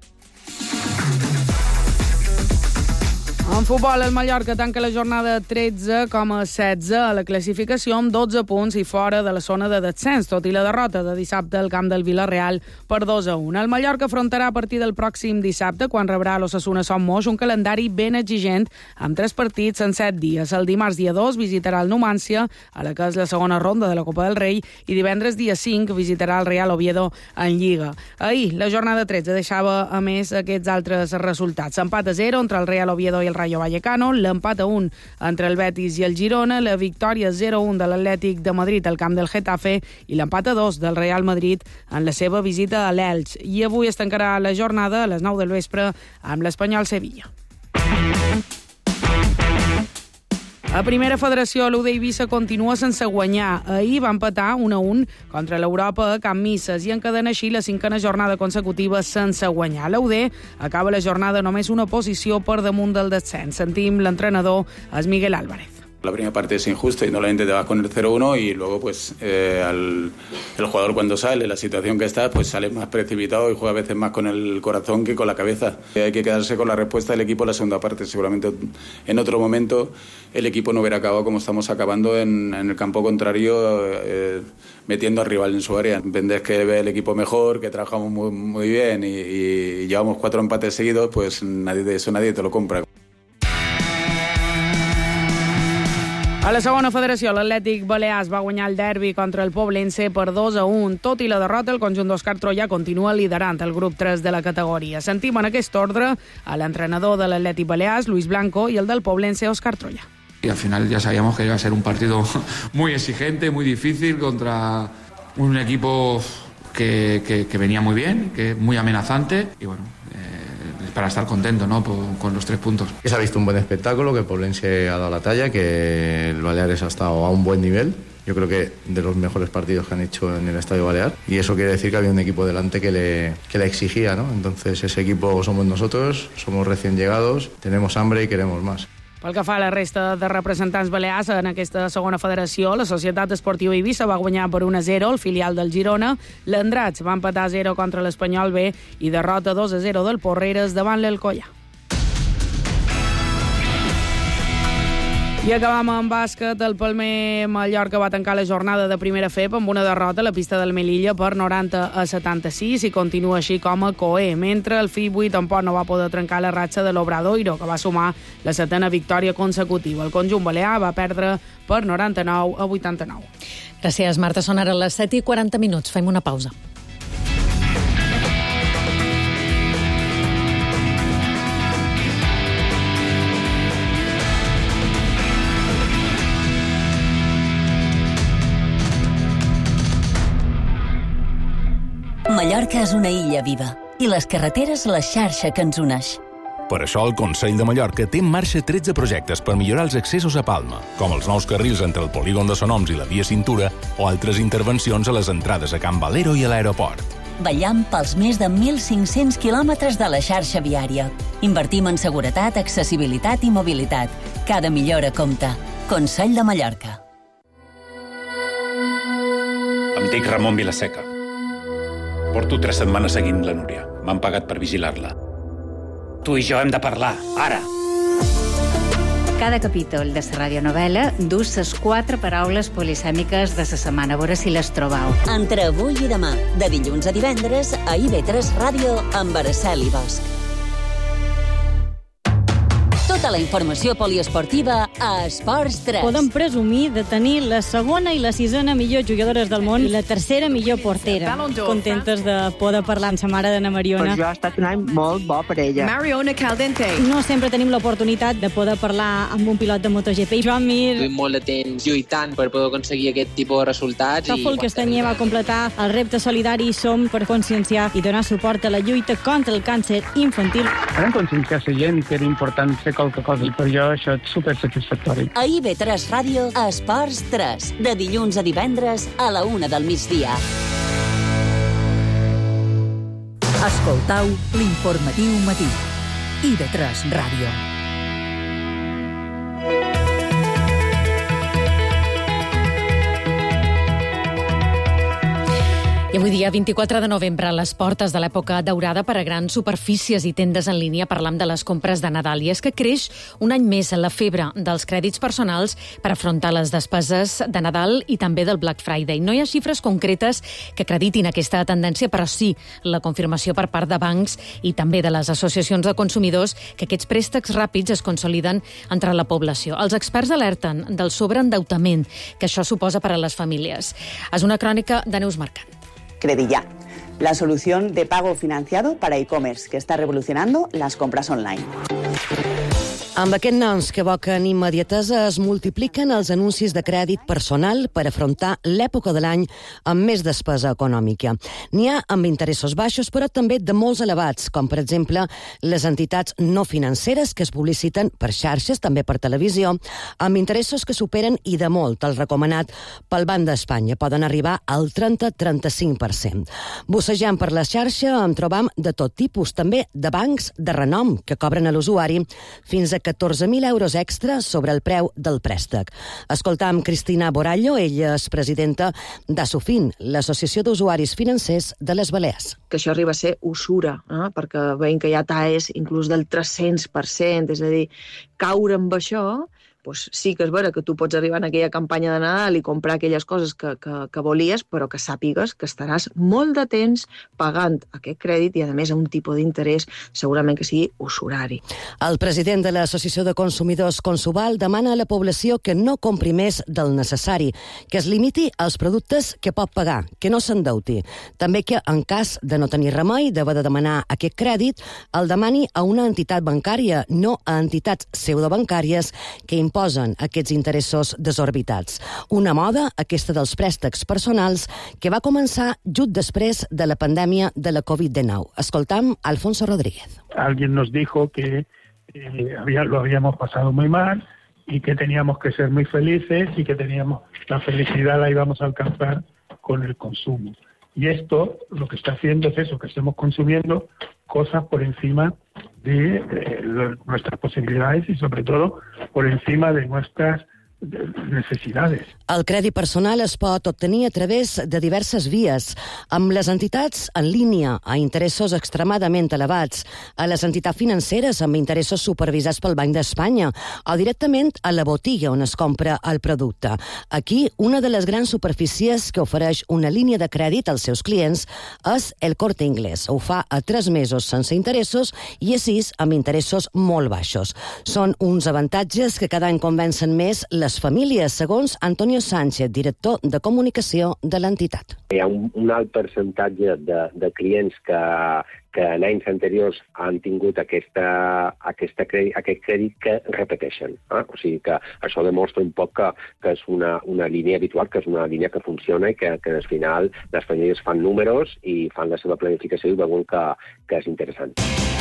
En futbol, el Mallorca tanca la jornada tretze coma setze a la classificació amb dotze punts i fora de la zona de descens, tot i la derrota de dissabte al camp del Villarreal per dos a un. El Mallorca afrontarà a partir del pròxim dissabte, quan rebrà l'Osasuna Son Moix, un calendari ben exigent amb tres partits en set dies. El dimarts dia dos visitarà el Numància, a la que és la segona ronda de la Copa del Rei, i divendres dia cinc visitarà el Real Oviedo en Lliga. Ahir, la jornada tretze deixava, a més, aquests altres resultats. Empat a zero entre el Real Oviedo i el Rayo Vallecano, l'empat a un entre el Betis i el Girona, la victòria zero a un de l'Atlètic de Madrid al camp del Getafe i l'empat a dos del Real Madrid en la seva visita a l'Elx. I avui es tancarà la jornada a les nou del vespre amb l'Espanyol Sevilla. A primera federació, l'U D Eivissa continua sense guanyar. Ahir va empatar un a un contra l'Europa a Can Misses i encadena així la cinquena jornada consecutiva sense guanyar. L'U D acaba la jornada només una posició per damunt del descens. Sentim l'entrenador, és Miguel Álvarez. La primera parte es injusta y normalmente te vas con el cero uno y luego pues eh, al, el jugador cuando sale, la situación que está, pues sale más precipitado y juega a veces más con el corazón que con la cabeza. Eh, hay que quedarse con la respuesta del equipo en la segunda parte. Seguramente en otro momento el equipo no hubiera acabado como estamos acabando en, en el campo contrario, eh, metiendo al rival en su área. Vendés que ve el equipo mejor, que trabajamos muy, muy bien y, y llevamos cuatro empates seguidos, pues nadie de eso nadie te lo compra. A la segona federació, l'Atlètic Balears va guanyar el derbi contra el Poblense per dos a un. Tot i la derrota, el conjunt d'Òscar Troya continua liderant el grup tres de la categoria. Sentim en aquest ordre a l'entrenador de l'Atlètic Balears, Luis Blanco, y el del Poblense, Òscar Troya. Y al final ya sabíamos que iba a ser un partido muy exigente, muy difícil, contra un equipo que, que, que venía muy bien, que es muy amenazante, y bueno, eh, para estar contento, ¿no?, Por, con los tres puntos. Se ha visto un buen espectáculo, que Poblense ha dado la talla, que el Baleares ha estado a un buen nivel. Yo creo que de los mejores partidos que han hecho en el Estadio Balear, y eso quiere decir que había un equipo delante que le, que le exigía, ¿no? Entonces ese equipo somos nosotros, somos recién llegados, tenemos hambre y queremos más. Pel que fa a la resta de representants balears en aquesta segona federació, la Societat Esportiva Eivissa va guanyar per un a zero el filial del Girona, l'Andrats va empatar a zero contra l'Espanyol B i derrota dos a zero del Porreres davant l'Elcoià. I acabam amb bàsquet. El Palmer Mallorca va tancar la jornada de primera F E P amb una derrota a la pista del Melilla per noranta a setanta-sis i continua així com a Coe, mentre el F I vuit tampoc no va poder trencar la ratxa de l'Obradoiro, que va sumar la setena victòria consecutiva. El conjunt balear va perdre per noranta-nou a vuitanta-nou. Gràcies, Marta. Són ara les set i quaranta minuts. Fem una pausa. Mallorca és una illa viva i les carreteres la xarxa que ens uneix. Per això el Consell de Mallorca té en marxa tretze projectes per millorar els accessos a Palma, com els nous carrils entre el polígon de Sonoms i la via Cintura o altres intervencions a les entrades a Can Valero i a l'aeroport. Vetllam pels més de mil cinc-cents quilòmetres de la xarxa viària. Invertim en seguretat, accessibilitat i mobilitat. Cada millora compta. Consell de Mallorca. Em dic Ramon Vilaseca. Porto tres setmanes seguint la Núria. M'han pagat per vigilar-la. Tu i jo hem de parlar, ara. Cada capítol de la radionovel·la du les quatre paraules polisèmiques de la setmana. A veure si les trobeu. Entre avui i demà, de dilluns a divendres, a I V tres Ràdio amb Araceli Bosch. Tota la informació poliesportiva a Esports tres. Podem presumir de tenir la segona i la sisena millor jugadores del món i la tercera millor portera. Contentes de poder parlar amb sa mare d'Anna Mariona. Per jo ha estat un any molt bo per ella. Mariona Caldente. No sempre tenim l'oportunitat de poder parlar amb un pilot de MotoGP. Joan Mir. Estic molt de temps lluitant per poder aconseguir aquest tipus de resultats. Tòfol Castanyer va completar el repte solidari Som per conscienciar i donar suport a la lluita contra el càncer infantil. Vam conscienciar la gent que era important fer qualque cosa i per jo això és supersatisfactori. A I V tres Ràdio, a Esports tres, de dilluns a divendres a la una del migdia. Escoltau l'informatiu matí. I V tres Ràdio. I avui dia, vint-i-quatre de novembre, a les portes de l'època daurada per a grans superfícies i tendes en línia, parlam de les compres de Nadal. I és que creix un any més la febre dels crèdits personals per afrontar les despeses de Nadal i també del Black Friday. No hi ha xifres concretes que acreditin aquesta tendència, però sí la confirmació per part de bancs i també de les associacions de consumidors que aquests préstecs ràpids es consoliden entre la població. Els experts alerten del sobreendeutament que això suposa per a les famílies. És una crònica de Neus Mercant. Crediya, la solución de pago financiado para e-commerce que está revolucionando las compras online. Amb aquest nans que evoquen immediatesa es multipliquen els anuncis de crèdit personal per afrontar l'època de l'any amb més despesa econòmica. N'hi ha amb interessos baixos, però també de molts elevats, com per exemple les entitats no financeres que es publiciten per xarxes, també per televisió, amb interessos que superen i de molt el recomanat pel Banc d'Espanya. Poden arribar al trenta a trenta-cinc per cent. Bussejant per la xarxa en trobam de tot tipus, també de bancs de renom que cobren a l'usuari fins a catorze mil euros extra sobre el preu del préstec. Escoltam Cristina Borallo, ella és presidenta d'Asofin, l'Associació d'Usuaris Financers de les Balears. Que això arriba a ser usura, eh? Perquè veiem que hi ha taes inclús del tres-cents per cent, és a dir, caure amb això doncs sí que és vera que tu pots arribar en aquella campanya de Nadal i comprar aquelles coses que, que, que volies, però que sàpigues que estaràs molt de temps pagant aquest crèdit i, a més, a un tipus d'interès segurament que sigui usurari. El president de l'Associació de Consumidors Consuval demana a la població que no compri més del necessari, que es limiti als productes que pot pagar, que no s'endeuti. També que, en cas de no tenir remei d'haver de demanar aquest crèdit, el demani a una entitat bancària, no a entitats pseudobancàries que imposen aquests interessos desorbitats. Una moda, aquesta dels préstecs personals, que va començar just després de la pandèmia de la covid dinou. Escoltam Alfonso Rodríguez. Alguien nos dijo que eh, había, lo habíamos pasado muy mal y que teníamos que ser muy felices y que teníamos la felicidad la íbamos a alcanzar con el consumo. Y esto lo que está haciendo es eso, que estemos consumiendo cosas por encima de eh, nuestras posibilidades y sobre todo por encima de nuestras necessitats. El crèdit personal es pot obtenir a través de diverses vies, amb les entitats en línia a interessos extremadament elevats, a les entitats financeres amb interessos supervisats pel Banc d'Espanya o directament a la botiga on es compra el producte. Aquí, una de les grans superfícies que ofereix una línia de crèdit als seus clients és el Corte Inglés. Ho fa a tres mesos sense interessos i a sis amb interessos molt baixos. Són uns avantatges que cada any convencen més les famílies, segons Antonio Sánchez, director de comunicació de l'entitat. Hi ha un, un alt percentatge de, de clients que, que en anys anteriors han tingut aquesta, aquesta crèdit, aquest crèdit que repeteixen. Eh? O sigui que això demostra un poc que, que és una, una línia habitual, que és una línia que funciona i que, que al final les famílies fan números i fan la seva planificació i veuen que, que és interessant.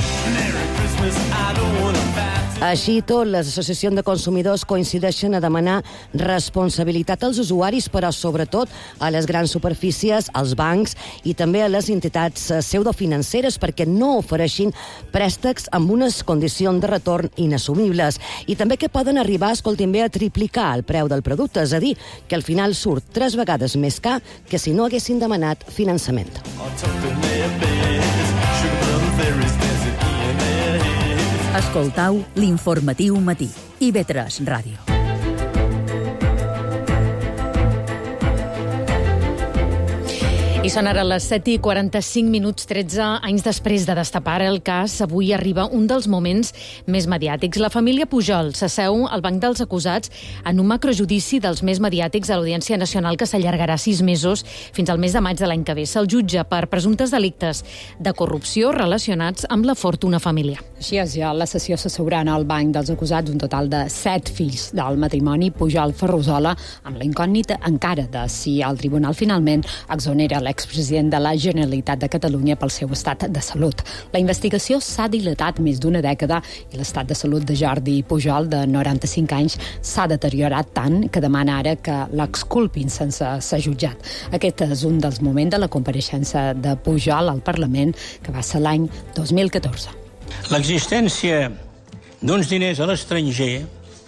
Així i tot, les associacions de consumidors coincideixen a demanar responsabilitat als usuaris, però sobretot a les grans superfícies, als bancs i també a les entitats pseudofinanceres perquè no ofereixin préstecs amb unes condicions de retorn inassumibles i també que poden arribar, escoltin bé, a triplicar el preu del producte, és a dir, que al final surt tres vegades més car que si no haguessin demanat finançament. Escoltau l'informatiu matí. I ve tres Ràdio. I són ara les set i quaranta-cinc minuts, tretze anys després de destapar el cas, avui arriba un dels moments més mediàtics. La família Pujol s'asseu al banc dels acusats en un macrojudici dels més mediàtics a l'Audiència Nacional que s'allargarà sis mesos fins al mes de maig de l'any que ve. Se'l jutja per presumptes delictes de corrupció relacionats amb la fortuna familiar. Així és, ja la sessió s'asseurà al banc dels acusats un total de set fills del matrimoni Pujol-Ferrusola, amb la incògnita encara de si el tribunal finalment exonera l'expresident de la Generalitat de Catalunya pel seu estat de salut. La investigació s'ha dilatat més d'una dècada i l'estat de salut de Jordi Pujol, de noranta-cinc anys, s'ha deteriorat tant que demana ara que l'exculpin sense ser jutjat. Aquest és un dels moments de la compareixença de Pujol al Parlament, que va ser l'any dos mil catorze. L'existència d'uns diners a l'estranger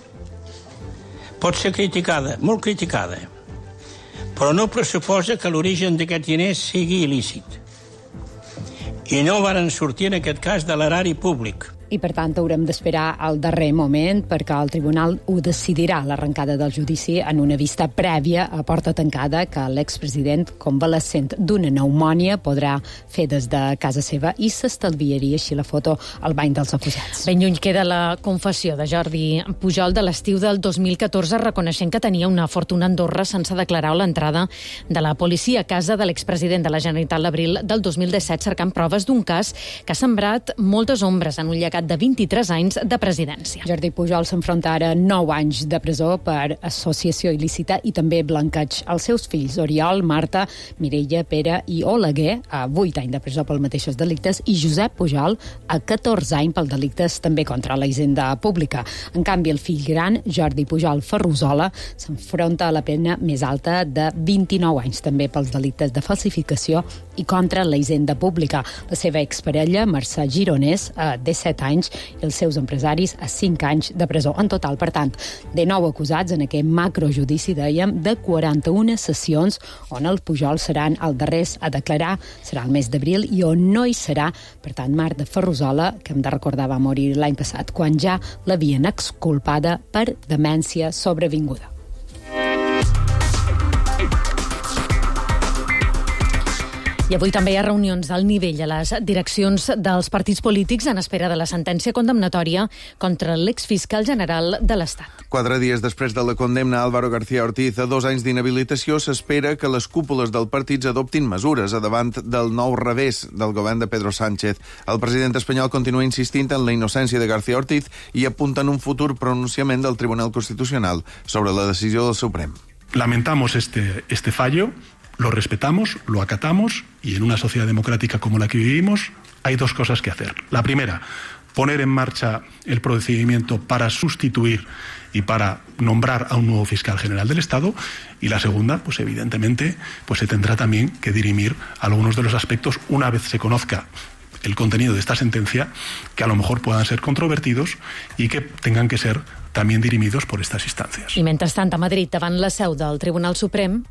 pot ser criticada, molt criticada, però no pressuposa que l'origen d'aquests diners sigui il·lícit. I no varen sortir en aquest cas de l'erari públic. I, per tant, haurem d'esperar al darrer moment perquè el tribunal ho decidirà, l'arrencada del judici, en una vista prèvia a porta tancada que l'expresident, convalescent d'una pneumònia, podrà fer des de casa seva i s'estalviaria així la foto al banc dels acusats. Ben lluny queda la confessió de Jordi Pujol de l'estiu del dos mil catorze, reconeixent que tenia una fortuna a Andorra sense declarar l'entrada de la policia a casa de l'expresident de la Generalitat l'abril del dos mil disset, cercant proves d'un cas que ha sembrat moltes ombres en un llegat de vint-i-tres anys de presidència. Jordi Pujol s'enfronta ara nou anys de presó per associació il·lícita i també blanqueig. Els seus fills, Oriol, Marta, Mireia, Pere i Oleguer, a vuit anys de presó per mateixos delictes, i Josep Pujol, a catorze anys pel delictes també contra la hisenda pública. En canvi, el fill gran, Jordi Pujol Ferrusola, s'enfronta a la pena més alta de vint-i-nou anys, també pels delictes de falsificació i contra la hisenda pública. La seva exparella, Mercè Gironès, a disset anys, anys i els seus empresaris a cinc anys de presó. En total, per tant, de nou acusats en aquest macrojudici, dèiem, de quaranta-una sessions on els Pujol seran els darrers a declarar, serà el mes d'abril, i on no hi serà, per tant, Marta Ferrusola, que hem de recordar va morir l'any passat, quan ja l'havien exculpada per demència sobrevinguda. I avui també hi ha reunions d'alt nivell a les direccions dels partits polítics en espera de la sentència condemnatòria contra l'exfiscal general de l'Estat. Quatre dies després de la condemna a Álvaro García Ortiz a dos anys d'inhabilitació, s'espera que les cúpules del partits adoptin mesures a davant del nou revés del govern de Pedro Sánchez. El president espanyol continua insistint en la innocència de García Ortiz i apunta en un futur pronunciament del Tribunal Constitucional sobre la decisió del Suprem. Lamentamos este, este fallo. Lo respetamos, lo acatamos y en una sociedad democrática como la que vivimos hay dos cosas que hacer. La primera, poner en marcha el procedimiento para sustituir y para nombrar a un nuevo fiscal general del Estado, y la segunda, pues evidentemente, pues se tendrá también que dirimir algunos de los aspectos una vez se conozca el contenido de esta sentencia, que a lo mejor puedan ser controvertidos y que tengan que ser también dirimidos por estas instancias. I mentrestant, a Madrid, davant la seu del Tribunal Suprem,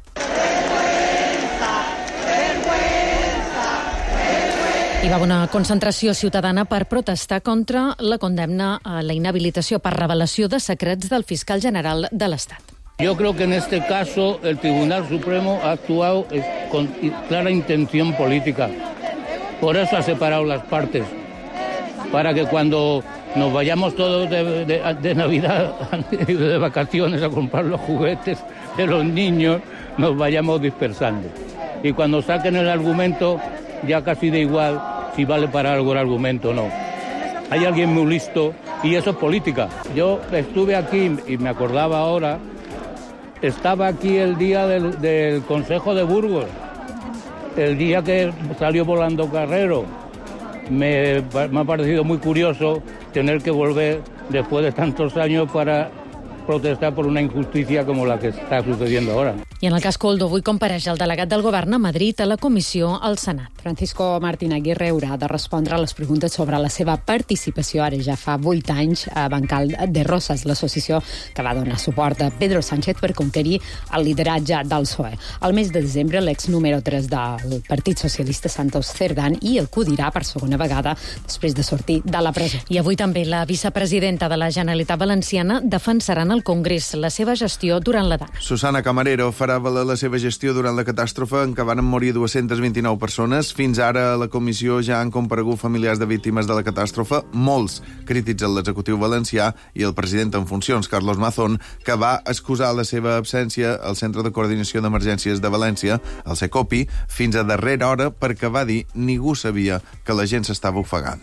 hi va una concentració ciutadana per protestar contra la condemna a la inhabilitació per revelació de secrets del fiscal general de l'Estat. Yo creo que en este caso el Tribunal Supremo ha actuado con clara intención política. Por eso ha separado las partes, para que cuando nos vayamos todos de, de, de Navidad, de vacaciones a comprar los juguetes de los niños, nos vayamos dispersando. Y cuando saquen el argumento, ya casi da igual si vale para algo el argumento o no. Hay alguien muy listo y eso es política. Yo estuve aquí y me acordaba ahora, estaba aquí el día del, del Consejo de Burgos, el día que salió volando Carrero. Me, me ha parecido muy curioso tener que volver después de tantos años para protestar por una injusticia como la que está sucediendo ahora. I en el cas Koldo, avui compareix el delegat del govern a Madrid a la comissió al Senat. Francisco Martín Aguirre haurà de respondre a les preguntes sobre la seva participació, ara ja fa vuit anys, a Bancal de Rosas, l'associació que va donar suport a Pedro Sánchez per conquerir el lideratge del P S O E. Al mes de desembre, l'ex número tres del Partit Socialista, Santos Cerdán, i acudirà per segona vegada després de sortir de la presó. I avui també la vicepresidenta de la Generalitat Valenciana defensaran al Congrés la seva gestió durant la Dana. Susana Camarero farà valer la seva gestió durant la catàstrofe en què van morir dues-centes vint-i-nou persones. Fins ara a la comissió ja han comparegut familiars de víctimes de la catàstrofe. Molts crititzen l'executiu valencià i el president en funcions, Carlos Mazón, que va excusar la seva absència al Centre de Coordinació d'Emergències de València, el Secopi, fins a darrera hora perquè va dir ningú sabia que la gent s'estava ofegant.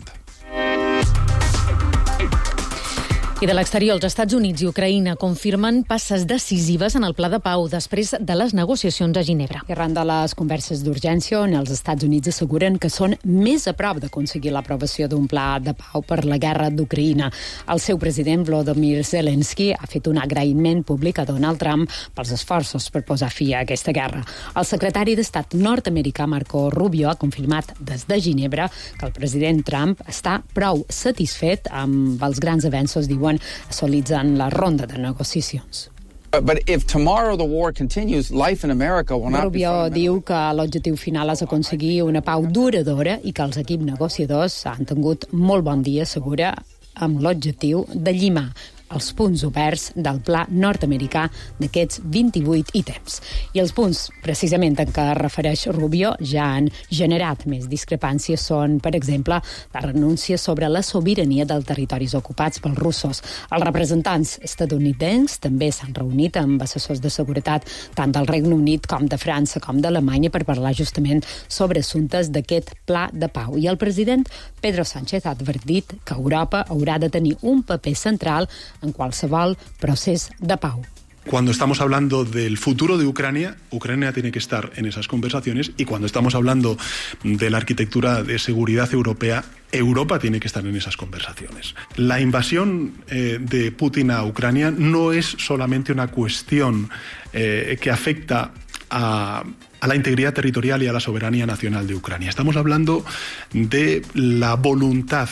I de l'exterior, els Estats Units i Ucraïna confirmen passes decisives en el pla de pau després de les negociacions a Ginebra. I arran de les converses d'urgència, on els Estats Units asseguren que són més a prop d'aconseguir l'aprovació d'un pla de pau per la guerra d'Ucraïna. El seu president, Volodymyr Zelensky, ha fet un agraïment públic a Donald Trump pels esforços per posar fi a aquesta guerra. El secretari d'Estat nord-americà, Marco Rubio, ha confirmat des de Ginebra que el president Trump està prou satisfet amb els grans avenços, diuen, assolits en la ronda de negociacions. But if tomorrow the war continues, life in America will not be Rubio diu que l'objectiu final és aconseguir una pau duradora i que els equips negociadors han tingut molt bon dia, assegura, amb l'objectiu de llimar els punts oberts del pla nord-americà d'aquests vint-i-vuit ítems. I els punts, precisament en què es refereix Rubio, ja han generat més discrepàncies són, per exemple, la renúncia sobre la sobirania dels territoris ocupats pels russos. Els representants estadounidencs també s'han reunit amb assessors de seguretat tant del Regne Unit com de França com d'Alemanya per parlar justament sobre assumptes d'aquest pla de pau. I el president Pedro Sánchez ha advertit que Europa haurà de tenir un paper central en qualsevol procés de pau. Cuando estamos hablando del futuro de Ucrania, Ucrania tiene que estar en esas conversaciones, y cuando estamos hablando de la arquitectura de seguridad europea, Europa tiene que estar en esas conversaciones. La invasión eh, de Putin a Ucrania no es solamente una cuestión eh, que afecta a, a la integridad territorial y a la soberanía nacional de Ucrania. Estamos hablando de la voluntad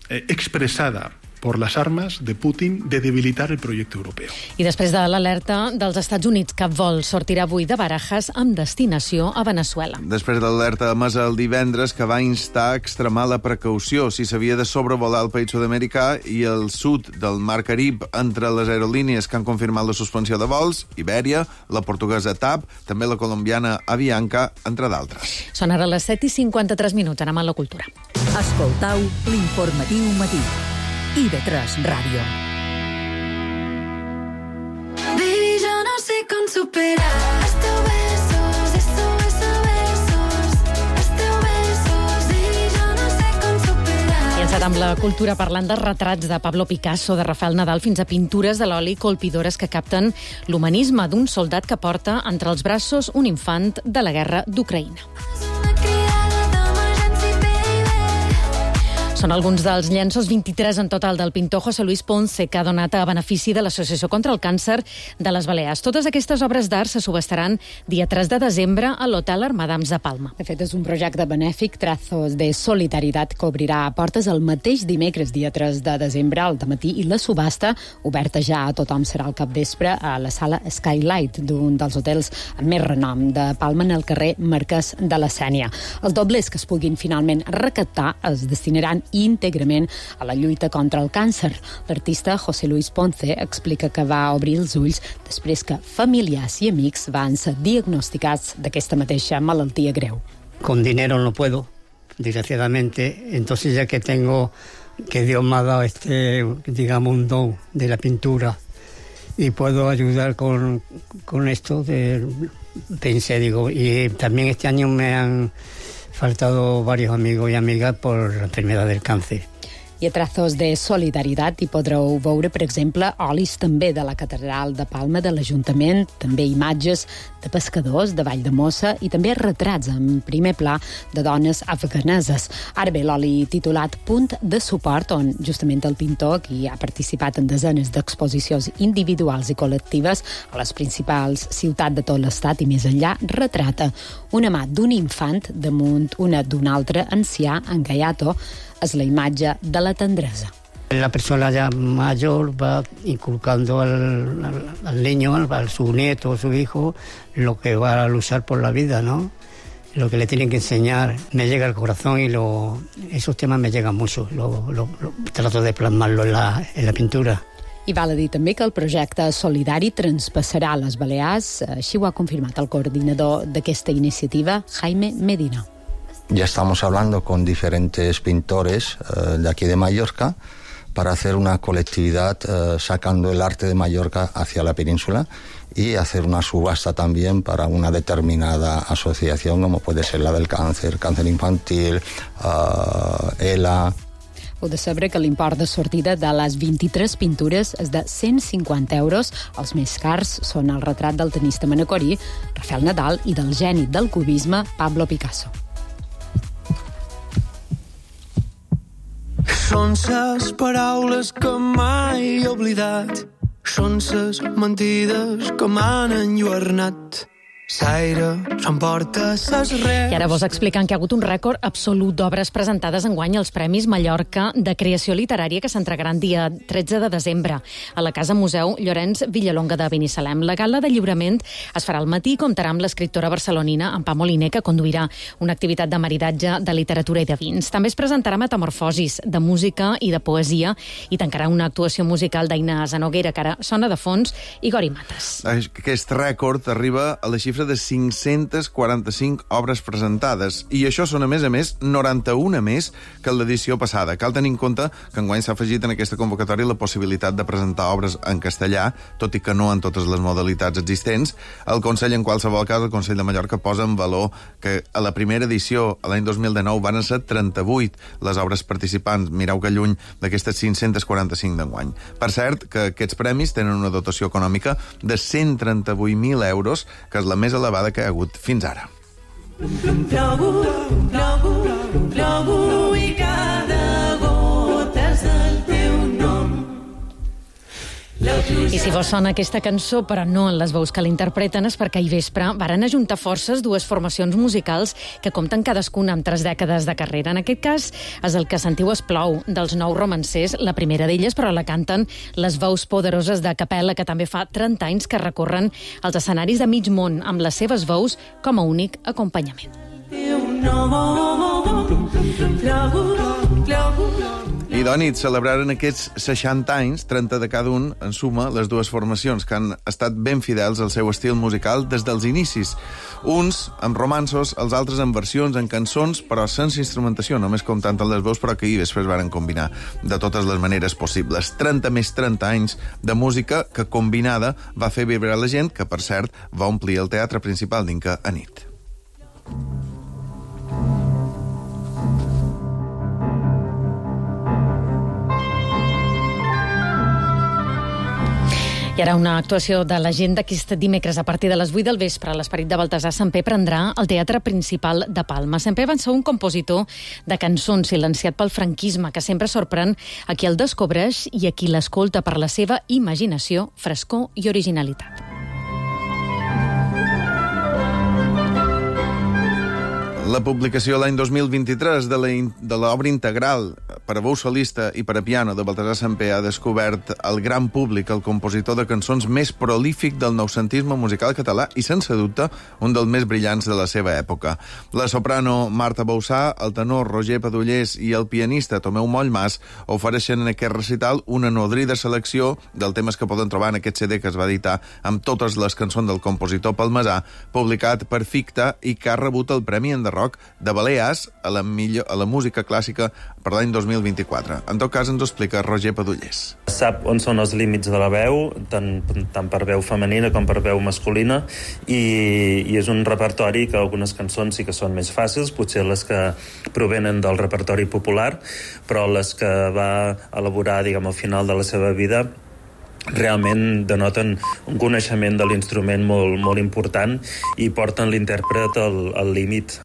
eh, expresada por las armas de Putin de debilitar el proyecto europeo. I després de l'alerta dels Estats Units, cap vol sortirà avui de Barajas amb destinació a Venezuela. Després de l'alerta emesa el divendres que va instar a extremar la precaució si s'havia de sobrevolar el país sud-americà i el sud del Mar Carib entre les aerolínies que han confirmat la suspensió de vols, Ibèria, la portuguesa T A B, també la colombiana Avianca, entre d'altres. Són ara les set i cinquanta-tres minuts, anem a la cultura. Escoltau l'informatiu matí. I ve tres Ràdio. Baby, jo no sé com superar els teus besos, besos, besos, besos, els teus besos, baby, jo no sé com superar. I encetem amb la cultura parlant de retrats de Pablo Picasso, de Rafael Nadal, fins a pintures de l'oli colpidores que capten l'humanisme d'un soldat que porta entre els braços un infant de la guerra d'Ucraïna. Són alguns dels llenços, vint-i-tres en total, del pintor José Luis Ponce, que ha donat a benefici de l'Associació contra el Càncer de les Balears. Totes aquestes obres d'art se subestaran dia tres de desembre a l'Hotel Armadams de Palma. De fet, és un projecte benèfic, Trazos de Solidaritat, que obrirà portes el mateix dimecres, dia tres de desembre, al dematí, i la subhasta, oberta ja a tothom, serà al capvespre a la sala Skylight, d'un dels hotels amb més renom de Palma, en el carrer Marquès de la Sénia. Els doblers que es puguin finalment recaptar es destinaran íntegrament a la lluita contra el càncer. L'artista José Luis Ponce explica que va obrir els ulls després que familiars i amics van ser diagnosticats d'aquesta mateixa malaltia greu. Con dinero no puedo, desgraciadamente, entonces ya que tengo, que Dios me ha dado este, digamos, un don de la pintura y puedo ayudar con, con esto, de, pensé, digo, y también este año me han faltado varios amigos y amigas por la enfermedad del cáncer. I a Trazos de Solidaritat hi podreu veure, per exemple, olis també de la Catedral de Palma, de l'Ajuntament, també imatges de pescadors de Valldemossa i també retrats en primer pla de dones afganeses. Ara bé, l'oli titulat Punt de Suport, on justament el pintor, qui ha participat en desenes d'exposicions individuals i col·lectives a les principals ciutats de tot l'estat i més enllà, retrata una mà d'un infant damunt una d'un altre ancià en gaiato. És la imatge de la tendresa. La persona ya mayor va inculcando al, al, al niño, a su nieto o su hijo, lo que va a luchar por la vida, ¿no? Lo que le tienen que enseñar. Me llega al corazón y lo, esos temas me llegan mucho. Lo, lo, lo, trato de plasmarlo en la, en la pintura. I val a dir també que el projecte solidari transpassarà les Balears, així ho ha confirmat el coordinador d'aquesta iniciativa, Jaime Medina. Ya estamos hablando con diferentes pintores eh, de aquí de Mallorca para hacer una colectividad eh, sacando el arte de Mallorca hacia la península y hacer una subasta también para una determinada asociación como puede ser la del cáncer, cáncer infantil, eh, ELA. Heu de saber que l'import de sortida de les vint-i-tres pintures és de cent cinquanta euros. Els més cars són el retrat del tenista manacorí, Rafael Nadal, i del geni del cubisme, Pablo Picasso. Són ses paraules que mai he oblidat, són ses mentides que m'han enlluernat. S'aire s'emporta ses res... I ara vos explicant que hi ha hagut un rècord absolut d'obres presentades enguany als Premis Mallorca de Creació Literària que s'entregaran dia tretze de desembre a la Casa Museu Llorenç Villalonga de Binissalem. La gala de lliurament es farà al matí i comptarà amb l'escriptora barcelonina Ampar Moliner, que conduirà una activitat de maridatge de literatura i de vins. També es presentarà Metamorfosis, de música i de poesia, i tancarà una actuació musical d'Aina Zanoguera, que ara sona de fons, i Gori Mates. Aquest rècord arriba a la xifra de cinc-centes quaranta-cinc obres presentades, i això són, a més a més, noranta-una més que l'edició passada. Cal tenir en compte que enguany s'ha afegit en aquesta convocatòria la possibilitat de presentar obres en castellà, tot i que no en totes les modalitats existents. El Consell, en qualsevol cas, el Consell de Mallorca posa en valor que a la primera edició, a l'any dos mil dinou, van ser trenta-vuit les obres participants. Mireu que lluny d'aquestes cinc-centes quaranta-cinc d'enguany. Per cert, que aquests premis tenen una dotació econòmica de cent trenta-vuit mil euros, que és la més elevada que hi ha hagut fins ara. Plogo, plogo, plogo i cada gota és del teu nom. La I si vos sona aquesta cançó, però no en les veus que l'interpreten, és perquè ahir vespre varen ajuntar forces dues formacions musicals que compten cadascuna amb tres dècades de carrera. En aquest cas, és el que sentiu es plou dels Nou Romancers, la primera d'elles, però la canten les veus poderoses de Capella, que també fa trenta anys que recorren els escenaris de mig món amb les seves veus com a únic acompanyament. I d'Ònit celebraren aquests seixanta anys, trenta de cada un, en suma, les dues formacions, que han estat ben fidels al seu estil musical des dels inicis. Uns amb romanços, els altres amb versions, en cançons, però sense instrumentació, només comptant amb les veus, però que ahir després varen combinar de totes les maneres possibles. trenta més trenta anys de música que, combinada, va fer vibrar la gent, que, per cert, va omplir el teatre principal d'Inca a nit. I ara una actuació de la gent d'aquest dimecres a partir de les vuit del vespre. L'Esperit de Baltasar Samper prendrà el Teatre Principal de Palma. Samper va ser un compositor de cançons silenciat pel franquisme que sempre sorprèn a qui el descobreix i a qui l'escolta per la seva imaginació, frescor i originalitat. La publicació l'any dos mil vint-i-tres de l'obra integral per a veu solista i per a piano de Baltasar Samper ha descobert el gran públic, el compositor de cançons més prolífic del noucentisme musical català i, sense dubte, un dels més brillants de la seva època. La soprano Marta Bauçà, el tenor Roger Padullés i el pianista Tomeu Mollmàs ofereixen en aquest recital una nodrida selecció dels temes que poden trobar en aquest C D que es va editar amb totes les cançons del compositor palmesà, publicat per Ficta i que ha rebut el Premi Enderroc de Balears a la, millor, a la música clàssica per l'any dos mil vint-i-quatre. En tot cas, ens ho explica Roger Padullés. Sap on són els límits de la veu, tant, tant per veu femenina com per veu masculina, i, i és un repertori que algunes cançons sí que són més fàcils, potser les que provenen del repertori popular, però les que va elaborar, diguem, al final de la seva vida realment denoten un coneixement de l'instrument molt, molt important i porten l'intèrpret al, al límit.